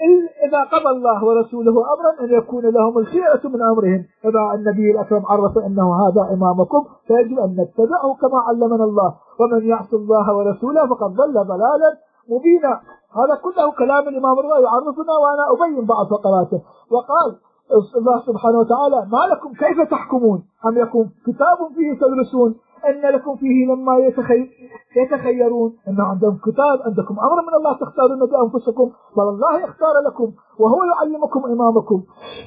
إذا قضى الله ورسوله أمرا أن يكون لهم الخيرة من أمرهم. إذا النبي الأكرم عرف أنه هذا إمامكم فيجب أن نتبعه كما علمنا الله، ومن يعص الله ورسوله فقد ضل ضلالا مبينا. هذا كله كلام الإمام الرضا يعرفنا، وأنا أبين بعض فقراته. وقال الله سبحانه وتعالى ما لكم كيف تحكمون أم يكون كتاب فيه تدرسون أن لكم فيه لما يتخي... يتخيرون، أن عندهم كتاب، عندكم أمر من الله تختارون بأنفسكم، والله يختار لكم وهو يعلمكم إمامكم.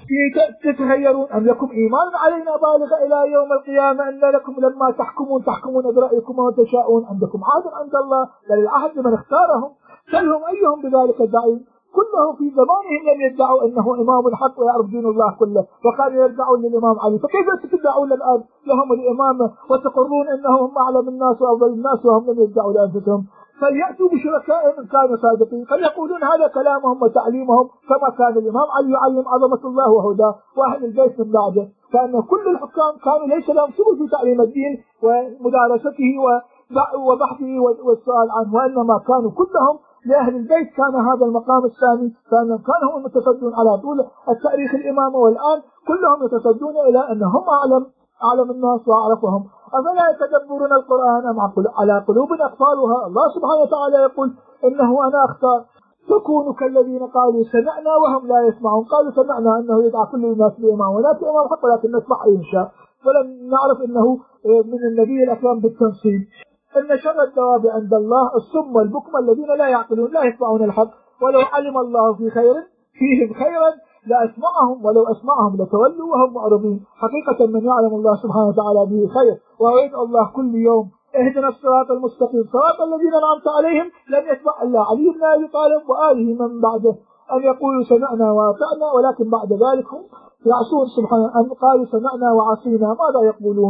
تتخيرون أم لكم إيمان علينا بالغ إلى يوم القيامة أن لكم لما تحكمون تحكمون برأيكم وتشاءون، عندكم عهد عند الله، بل العهد من اختارهم، سلهم أيهم بذلك الدعين. كلهم في زمانهم لم يدعوا أنه إمام الحق ويعرف دين الله كله، وكانوا يدعون للإمام علي، فكيف تدعون الآن لهم الإمامة وتقرون أنهم أعلم الناس وأفضل الناس وهم لم يدعوا لأنفسهم؟ فليأتوا بشركائهم إن كانوا صادقين، فليقولون هذا كلامهم وتعليمهم كما كان الإمام علي يعلم عظمة الله وهداه وأهل البيت من بعده، فأن كل الحكام كانوا ليس لهم سبل في تعليم الدين ومدارسته وبحثه والسؤال عنه، وإنما كانوا كلهم لأهل البيت. كان هذا المقام الثاني، كانوا كانوا المتصدون على طول التاريخ الإمامة، والآن كلهم يتصدون إلى أنهم أعلم أعلم الناس وأعرفهم. أفلا يتدبرون القرآن أم على قلوب أقفالها؟ الله سبحانه وتعالى يقول إنه أنا أختار تكونوا كالذين قالوا سمعنا وهم لا يسمعون. قالوا سمعنا أنه يدعى كل الناس بإمام ونأتي إمام حق، ولكن نسمع إن شاء، ولم نعرف أنه من النبي الأكرم بالتنصيب. إن شر الدواب عند الله الصم والبكم الذين لا يعقلون لا يسمعون الحق، ولو علم الله في خير فيهم خيرا لأسمعهم ولو أسمعهم لتولوا وهم معرضين. حقيقة من يعلم الله سبحانه وتعالى به خير، وهو يدعو الله كل يوم اهدنا الصراط المستقيم صراط الذين أنعمت عليهم، لم يتبع إلا علي بن أبي طالب وآله من بعده أن يقولوا سمعنا وأطعنا، ولكن بعد ذلك هم يعصون. سبحانه أن قالوا سمعنا وعصينا، ماذا يقولون؟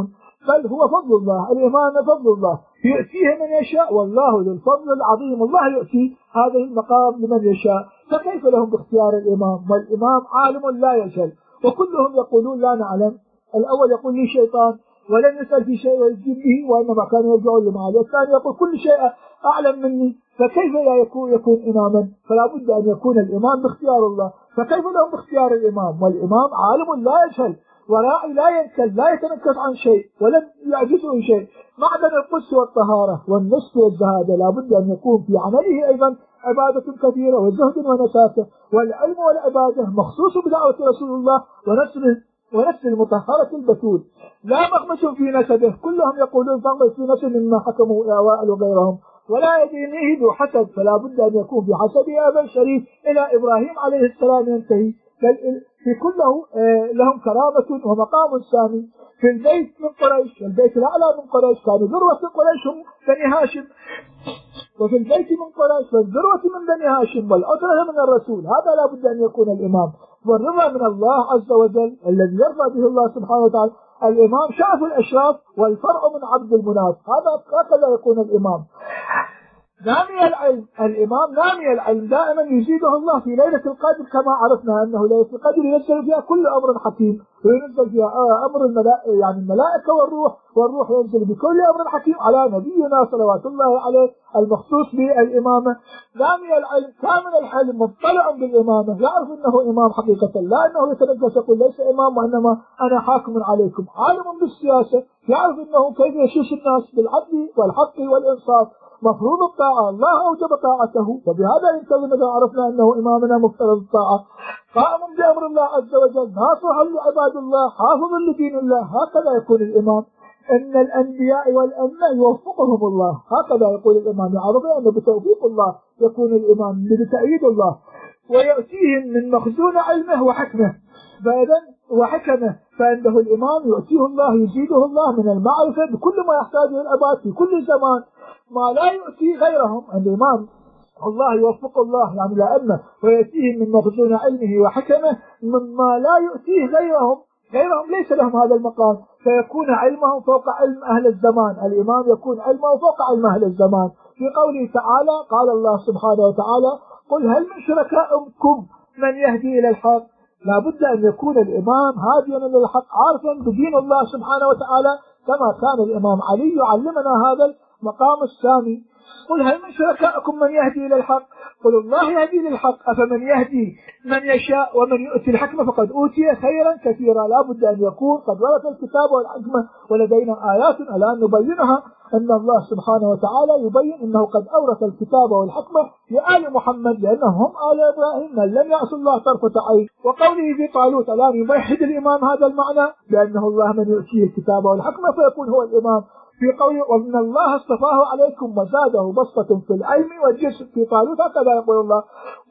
بل هو فضل الله. الإمامة فضل الله يؤتيه من يشاء والله ذو الفضل العظيم. الله يؤتي هذه المقام لمن يشاء، فكيف لهم باختيار الإمام؟ والإمام عالم لا يجهل، وكلهم يقولون لا نعلم. الأول يقول لي شيطان ولم يسأل في شيء ويجيب به وإنما كانوا يرجعون لمعالي. الثاني يقول كل شيء أعلم مني، فكيف لا يكون يكون إماما؟ فلا بد أن يكون الإمام باختيار الله، فكيف لهم باختيار الإمام؟ والإمام عالم لا يجهل وراعي لا ينكل لا يتنكس عن شيء ولم يعجزه شيء. معدن القدس والطهارة والنصف والزهادة لا بد أن يكون في عمله أيضا عبادة كثيرة وزهد ونساسة، والعلم والعبادة مخصوص بدعوة رسول الله ونسله ونفس المطهرة البتول، لا مغمس في نسبه. كلهم يقولون مغمس في نسب مما حكموا الأوائل وغيرهم، ولا يدينه ذو حسب، فلا بد أن يكون في حسبه أبا شريف إلى إبراهيم عليه السلام ينتهي. في كله لهم كرامة ومقام سامي. في البيت من قريش، البيت الأعلى من قريش، كانوا ذروة قريش هم بني هاشم، وفي البيت من قريش والذروة من بني هاشم والأسرة من الرسول. هذا لا بد أن يكون الإمام، والرضا من الله عز وجل الذي يرضى به الله سبحانه وتعالى. الإمام شرف الأشراف والفرع من عبد المناف، هذا هكذا يكون الإمام. نامي العلم، الإمام نامي العلم دائما يزيده الله في ليلة القدر، كما عرفنا أنه ليلة القدر ينزل فيها كل أمر حكيم، وينزل فيها أمر الملائكة يعني الملائكة والروح، والروح ينزل بكل أمر حكيم على نبينا صلوات الله عليه المخصوص بالإمامة. نامي العلم كامل الحلم مطلع بالإمامة، يعرف أنه إمام حقيقة، لا أنه يتنجس يقول ليس إمام وإنما أنا حاكم عليكم. عالم بالسياسة يعرف أنه كيف يشيش الناس بالعدل والحق والإنصاف، مفروض الطاعة، الله أوجب طاعته، وبهذا ينتظم إذا عرفنا أنه إمامنا مفترض الطاعة، قائم بأمر الله عز وجل، ناصح لعباد الله، حافظ لدين الله. هكذا يكون الإمام. إن الأنبياء والأنبياء يوفقهم الله، هكذا يقول الإمام. يعرف أنه بتوفيق الله يكون الإمام، بتأييد الله، ويؤتيهم من مخزون علمه وحكمه فإذا وحكمه، فعنده الإمام يؤتيه الله يزيده الله من المعرفة بكل ما يحتاجه العباد في كل زمان، ما لا يؤتي غيرهم. الإمام الله يوفق الله يعني لأنه ويأتيهم من مخزون علمه وحكمه مما لا يؤتيه غيرهم، غيرهم ليس لهم هذا المقام، فيكون علمهم فوق علم أهل الزمان. الإمام يكون علمه فوق علم أهل الزمان. في قوله تعالى قال الله سبحانه وتعالى قل هل من شركائكم من يهدي إلى الحق. لا بد أن يكون الإمام هاديا إلى الحق عارفا بدين الله سبحانه وتعالى، كما كان الإمام علي يعلمنا هذا المقام السامي. قل هل من شركائكم من يهدي إلى الحق قل الله يهدي للحق أفمن يهدي من يشاء ومن يؤتي الحكمة فقد أوتي خيرا كثيرا. لا بد أن يكون قد ورث الكتاب والحكمة، ولدينا آيات الآن نبينها أن الله سبحانه وتعالى يبين أنه قد أورث الكتاب والحكمة لآل محمد لأنهم هم آل إبراهيم من لم يعصوا الله طرفة عين. وقوله في طالوت الآن يوحد الإمام هذا المعنى بأنه الله من يؤتيه الكتاب والحكمة فيكون هو الإمام. في قوله وإن الله اصطفاه عليكم وزاده بسطة في العلم والجسم في طالوت هكذا يقول الله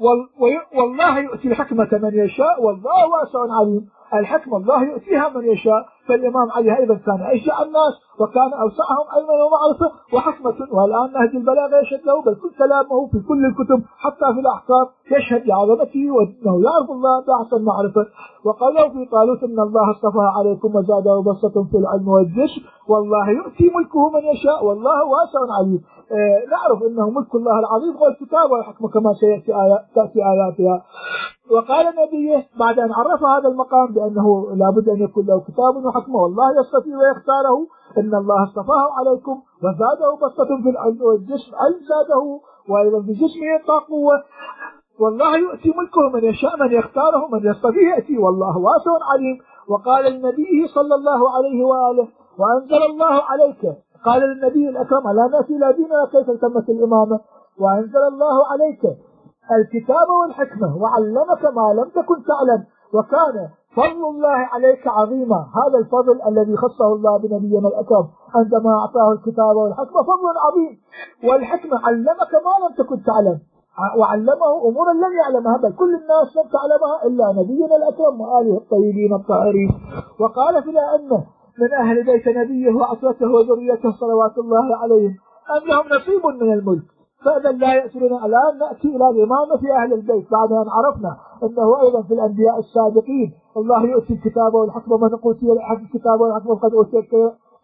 والله يؤتي الحكمة من يشاء والله واسع عليم. الحكمة الله يؤتيها من يشاء، فالإمام علي أيضا كان أشجع الناس وكان أوسعهم علما ومعرفة وحكمة، والآن نهج البلاغة يشهد له، بل كل كلامه في كل الكتب حتى في الأحكام يشهد لعظمته وأنه يعرف الله بأحسن معرفة. وقالوا في طالوت إن الله اصطفاه عليكم وزاده بسطة في العلم والجسم والله يؤتي ملكه من يشاء والله واسع عليم. آه نعرف أنه ملك الله العظيم هو الكتاب والحكمة كما سيأتي آيات تأتي آياتها. وقال نبيه بعد أن عرف هذا المقام بأنه لابد أن يكون له كتاب وحكمة والله يصطفي ويختاره إن الله اصطفاه عليكم وزاده بسطة في العلم والجسم، علم زاده وأيضا بجسمه يعطى قوة. والله يؤتي ملكه من يشاء من يختاره من يصطفيه يأتي والله واسع عليم. وقال النبي صلى الله عليه وآله وأنزل الله عليك، قال للنبي الأكرم لا نأتي إلى ديننا كيف تمت الإمامة، وأنزل الله عليك الكتاب والحكمة وعلمك ما لم تكن تعلم وكان فضل الله عليك عظيما. هذا الفضل الذي خصه الله بنبينا الأكرم عندما أعطاه الكتاب والحكمة فضل عظيم. والحكمة علمك ما لم تكن تعلم وعلمه أمورا لم يعلمها بل كل الناس لم تعلمها إلا نبينا الأكرم وآله الطيبين الطاهرين. وقال في الأئمة من أهل بيت نبيه وعصرته وذريته صلوات الله عليهم أن لهم نصيب من الملك، فإذا لا يأسرنا الآن نأتي إلى الإمامة في أهل البيت بعد أن عرفنا أنه أيضا في الأنبياء السابقين الله يؤتي الكتاب والحكمة من أوتي الكتاب والحكمة قد أوتي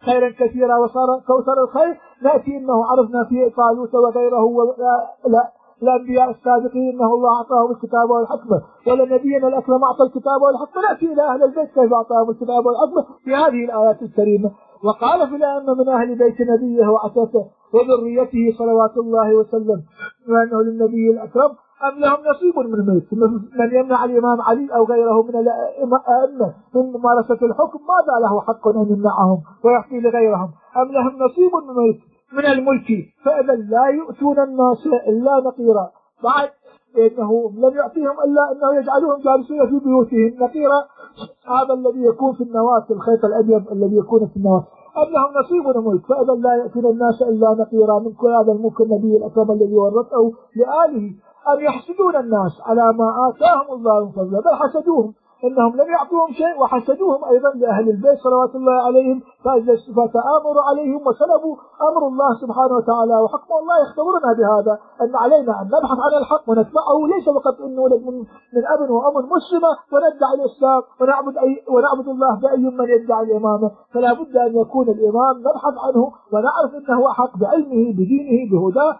خيرا كثيرا وصار كوثر الخير. نأتي إنه عرفنا في طالوت وغيره ولا الأنبياء السابقين أنه الله أعطاهم الكتاب والحكمة، ولنبينا الأكرم أعطى الكتاب والحكمة. نأتي إلى أهل البيت كيف أعطاهم الكتاب والحكمة في هذه الآيات الكريمة. وقال في الأئمة من أهل بيت نبيه وعتاته وذريته صلوات الله وسلم وأنه للنبي الأكرم أم لهم نصيب من الملك، من يمنع الإمام علي أو غيره من الأئمة من ممارسة الحكم ماذا له حق أن يمنعهم ويعطي لغيرهم؟ أم لهم نصيب من الملك من الملك فإذا لا يؤتون الناس إلا نقيرا. بعد إنه لم يعطيهم إلا أنه يجعلهم جالسين في بيوتهم نقيرا، هذا الذي يكون في النواة، الخيط الأبيض الذي يكون في النواة. أم لهم نصيب من الملك فإذا لا يأتون الناس إلا نقيرا من كل هذا الملك النبي الأكرم الذي ورثه لآله. أم يحسدون الناس على ما آتاهم الله من فضله، بل حسدوهم إنهم لم يعطوهم شيء وحسدوهم أيضا لأهل البيت صلوات الله عليهم، فتآمروا عليهم وسلبوا أمر الله سبحانه وتعالى وحكم الله. يختبرنا بهذا أن علينا أن نبحث عن الحق ونتبعه، ليس فقط أن نولد من, من أب وأم مسلمة وندعي الإسلام ونعبد, أي ونعبد الله بأي من يدعي الإمامة. فلا بد أن يكون الإمام نبحث عنه ونعرف أنه أحق بعلمه بدينه بهداه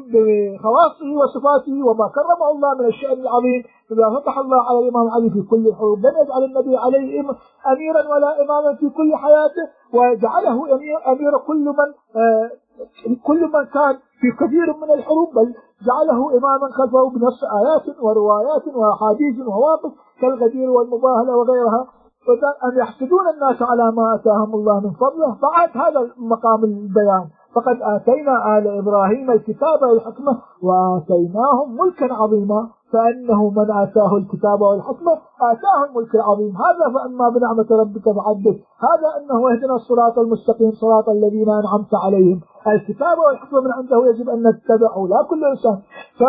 بخواصه وصفاته وما كرمه الله من الشأن العظيم. إذا فتح الله على الإمام علي في كل الحروب لم يجعل النبي عليه أميرا ولا إماما في كل حياته، وجعله أمير, أمير كل من آه كل من كان في كثير من الحروب، بل جعله إماما خلفه بنص آيات وروايات وأحاديث ومواقف كالغدير والمباهلة وغيرها. أن يحسدون الناس على ما آتاهم الله من فضله. بعد هذا مقام البيان فقد آتينا آل إبراهيم الكتاب والحكمة وآتيناهم ملكا عظيما، فأنه من آتاه الكتاب والحكمة آتاه الملك العظيم. هذا فأما بنعمة ربك فحدث. هذا أنه اهدنا الصراط المستقيم صراط الذين أنعمت عليهم. الكتاب والحكمة من عنده يجب أن نتبعه لا كل إنسان، ف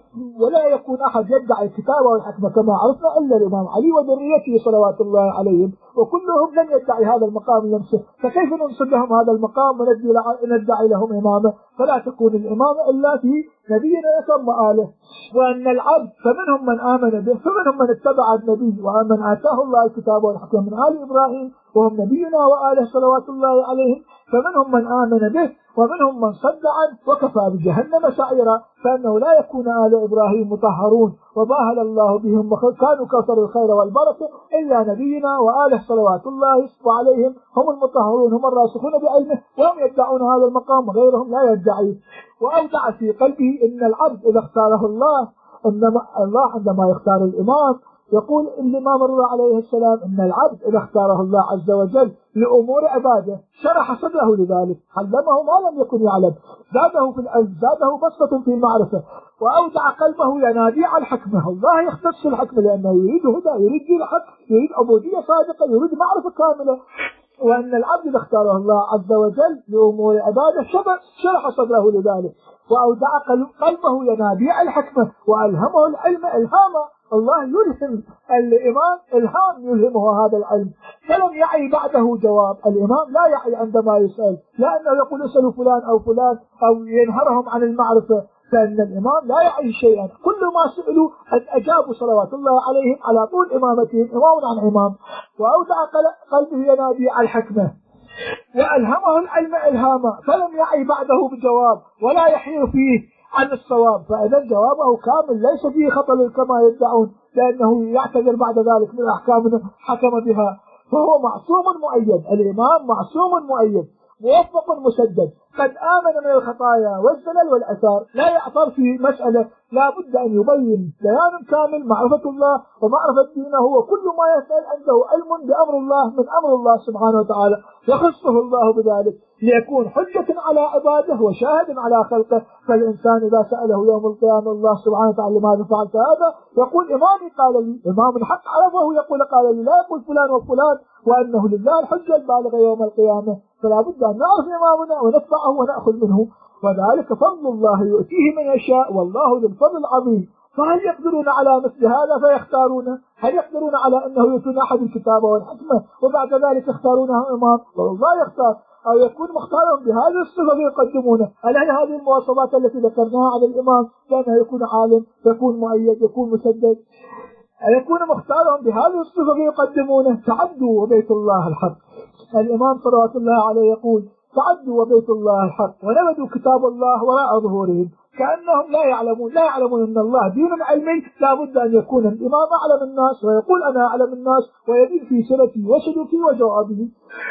ولا يكون أحد يدعي الكتاب والحكمة كما عرفنا إلا الإمام علي وذريته صلوات الله عليهم، وكلهم لم يدعي هذا المقام لنفسه، فكيف ننسب لهم هذا المقام وندعي لهم إمامة؟ فلا تكون الإمامة إلا في نبينا ثم آله. وأن العبد فمنهم من آمن به فمنهم من اتبع النبي ومن آتاه الله الكتاب والحكمة من آل إبراهيم وهم نبينا وآله صلوات الله عليهم، فمنهم من آمن به ومنهم من صد عنه وكفى بجهنم سعيرا. فأنه لا يكون آل إبراهيم مطهرون وباهل الله بهم وكانوا كثر الخير والبركة إلا نبينا وآله صلوات الله عليهم هم المطهرون، هم الراسخون بعلمه، وهم يدعون هذا المقام وغيرهم لا يدعيه. وأودع في قلبه إن العبد إذا اختاره الله، إنما الله عندما يختار الإمام يقول الإمام الرضا عليه السلام إن العبد إذا اختاره الله عز وجل لأمور عباده شرح صدره لذلك، علمه ما لم يكن يعلم، زاده في العلم، زاده بسطة في المعرفة، وأودع قلبه ينابيع الحكمة. الله يختص الحكمة لأنه يريد هدى، يريد دين الحق، يريد عبودية صادقة، يريد معرفة كاملة. وأن العبد إذا اختاره الله عز وجل لأمور عباده شرح صدره لذلك، وأودع قلبه ينابيع الحكمة وألهمه العلم إلهاما. الله يلهم الإمام إلهام يلهمه هذا العلم، فلم يعي بعده جواب. الإمام لا يعي عندما يسأل، لأنه يقول اسألوا فلان أو فلان أو ينهرهم عن المعرفة، فإن الإمام لا يعي شيئا، كل ما سئلوا أجابوا صلوات الله عليهم على طول إمامتهم إمام عن إمام. وأودع قلبه ينابيع الحكمة وألهمه العلم إلهاما، فلم يعي بعده بجواب ولا يحير فيه عن الصواب، فإذا جوابه كامل ليس فيه خطأ كما يدعون، لأنه يعتذر بعد ذلك من أحكام حكم بها. فهو معصوم مؤيد، الإمام معصوم مؤيد موفق مسدد، قد آمن من الخطايا والزلل والأثار، لا يعثر في مسألة، لا بد أن يبين بيان كامل معرفة الله ومعرفة دينه، وكل ما يسأل عنده علم بأمر الله من أمر الله سبحانه وتعالى، يخصه الله بذلك ليكون حجة على عباده وشاهد على خلقه. فالإنسان إذا سأله يوم القيامة الله سبحانه وتعالى لماذا فعلت هذا، يقول إمامي قال لي، إمام الحق عرفه يقول قال لي، لا يقول فلان وفلان، وأنه لله الحجة البالغة يوم القيامة. فلا بد أن نعرف إمامنا ونتبعه ونأخذ منه، وذلك فضل الله يؤتيه من يشاء والله ذو الفضل العظيم. فهل يقدرون على مثل هذا فيختارونه؟ هل يقدرون على أنه يؤتون أحد الكتاب والحكمة وبعد ذلك يختارونه إمام؟ والله يختار أو يكون مختارهم بهذه الصفة فيقدمونه. هل هذه المواصفات التي ذكرناها على الإمام، لأنه يكون عالم، يكون مؤيد، يكون مسدد، أن يكون مختارهم بهذه الصفة فيقدمونه. تعدوا وبيت الله الحق. الإمام صلوات الله عليه يقول تعدوا وبيت الله الحق ونبذوا كتاب الله وراء ظهورهم، كأنهم لا يعلمون لا يعلمون أن الله دين علمي لا بد أن يكون الإمام أعلم الناس ويقول أنا أعلم الناس ويدين في سلتي وسلوكي وجوابه.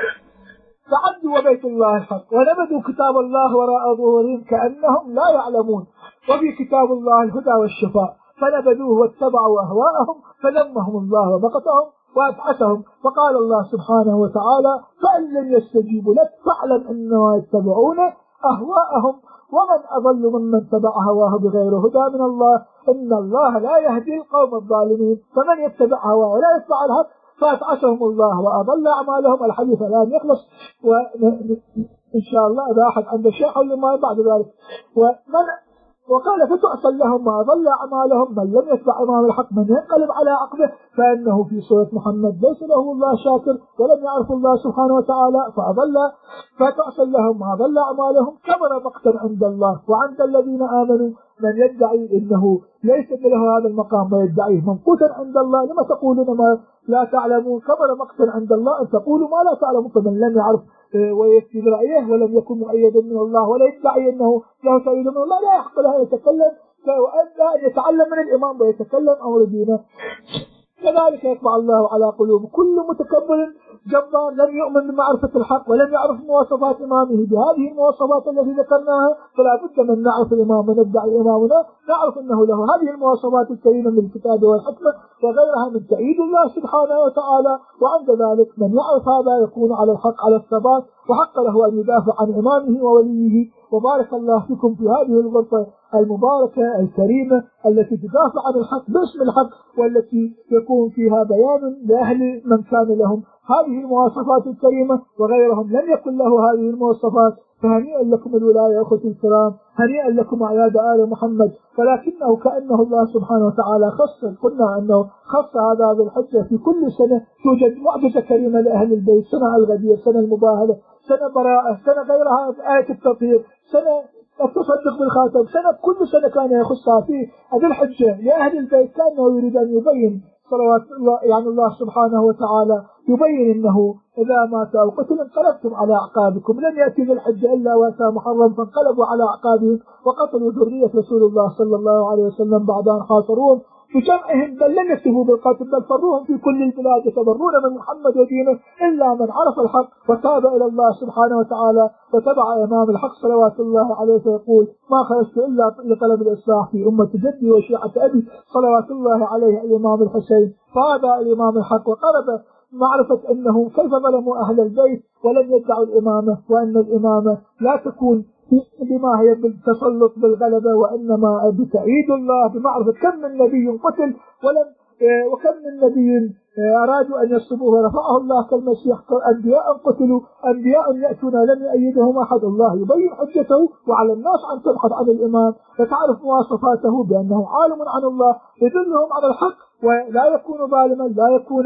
تعدوا وبيت الله الحق ونبذوا كتاب الله وراء ظهورهم كأنهم لا يعلمون، وفي كتاب الله الهدى والشفاء فنبذوه واتبعوا أهواءهم فذمهم الله ومقتهم وأبعثهم. فقال الله سبحانه وتعالى فإن لم يستجيبوا لك فاعلم أنما يتبعون أهواءهم ومن أضل ممن تبع هواه بغير هدى من الله إن الله لا يهدي القوم الظالمين. فمن يتبع هواه ولا يتبع الحق فأبعثهم الله وأضل أعمالهم. الحديث الآن يخلص وإن شاء الله إذا أحد عنده شيء حول ما بعد ذلك. ومن وقال فتؤصل لهم ما ضل أعمالهم من لم يتبع إمام الحق من ينقلب على عقبه فإنه في سورة محمد ليس له الله شاكر ولم يعرف الله سبحانه وتعالى فأضل فتؤصل لهم ما ضل أعمالهم كبر مقتا عند الله وعند الذين آمنوا. من يدعي إنه ليس له هذا المقام ويدعيه منقوتا عند الله لما تقولون ما لا تعلمون كبر مقتا عند الله أن تقولوا ما لا تعلمون. فمن لم يعرف ويكتب رأيه ولم يكن مؤيدا من الله ولا يدعي أنه له سيد من الله لا يحق له يتكلم وأن يتعلم من الإمام ويتكلم أمر دينه. كذلك يطبع الله على قلوب كل متكبر جبار لم يؤمن بمعرفة الحق ولم يعرف مواصفات إمامه بهذه المواصفات التي ذكرناها. فلا بد من نعرف الإمام وندعي إمامنا نعرف أنه له هذه المواصفات الكريمة من الكتاب والحكمة وغيرها من تأييد الله سبحانه وتعالى. وعند ذلك من يعرف هذا يكون على الحق على الثبات وحق له أن يدافع عن إمامه ووليه. وبارك الله فيكم في هذه الغرفة المباركة الكريمة التي تدافع عن الحق باسم الحق والتي يكون فيها بيان لأهل من كان لهم هذه المواصفات الكريمة وغيرهم لم يكن له هذه المواصفات. فهنيئا لكم الولاية أخوتي الكرام هنيئا لكم أعياد آل محمد. ولكنه كأنه الله سبحانه وتعالى خص قلنا أنه خص هذا بالحجة في كل سنة توجد معجزة كريمة لأهل البيت سنة الغدير سنة المباهلة سنة براءة سنة غيرها آية التطهير سنة التصدق بالخاتم سنة كل سنة كان يخصها في هذه الحجة لأهل البيت كأنه يريد أن يبين صلوات الله يعني الله سبحانه وتعالى يبين أنه إذا مات أو قتل انقلبتم على أعقابكم لم يأتي ذي الحجة إلا وأتى محرم فانقلبوا على أعقابهم وقتلوا ذرية رسول الله صلى الله عليه وسلم بعد أن حاصروهم بجمعهم بل لم يكتفوا بالقتل بل فروهم في كل البلاد يتبرون من محمد ودينه إلا من عرف الحق وتاب إلى الله سبحانه وتعالى وتبع إمام الحق صلوات الله عليه فيقول ما خرجت إلا لطلب الإصلاح في أمة جدي وشيعة أبي صلوات الله عليه الإمام الحسين. فهذا الإمام الحق وقرب معرفة أنه كيف ظلموا أهل البيت ولم يدعوا الإمامة وأن الإمامة لا تكون بما هي بالتسلط بالغلبة وإنما بتأييد الله بمعرفة كم من نبي قتل ولم وكم من نبي أرادوا أن يصبوه رفعه الله كالمسيح أنبياء قتلوا أنبياء يأتون لم يأيدهم أحد. الله يبين حجته وعلى الناس أن تبحث عن الإمام وتعرف مواصفاته بأنه عالم عن الله يدلهم على الحق ولا يكون ظالما لا يكون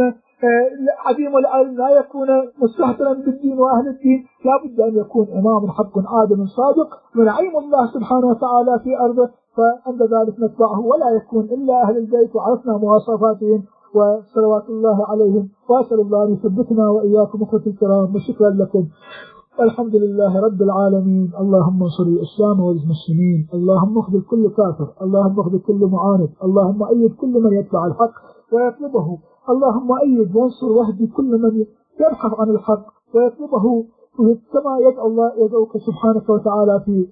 عديم العلم لا يكون مستهترا بالدين وأهل الدين. لا بد أن يكون إمام حق عادل صادق ونعيم الله سبحانه وتعالى في أرضه فعند ذلك نتبعه ولا يكون إلا أهل البيت وعرفنا مواصفاتهم وصلوات الله عليهم. وأسأل الله أن يثبتنا وإياكم أخوتي الكرام وشكرا لكم. الحمد لله رب العالمين. اللهم انصر الإسلام والمسلمين اللهم اخذل كل كافر اللهم اخذل كل معاند اللهم أيد كل من يتبع الحق ويطلبه اللهم أيد وانصر واهدي كل من يبحث عن الحق ويطلبه كما يدعو الله يدعوك سبحانك وتعالى في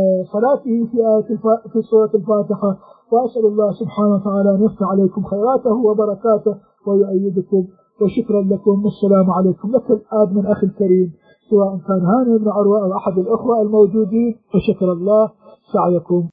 صلاته في آية في سورة الفاتحة. وأسأل الله سبحانه وتعالى أن يفتح عليكم خيراته وبركاته ويؤيدكم وشكرا لكم. والسلام عليكم. لك الآد من أخي الكريم سواء كان هاني بن عروة أو أحد الأخوة الموجودين وشكر الله سعيكم.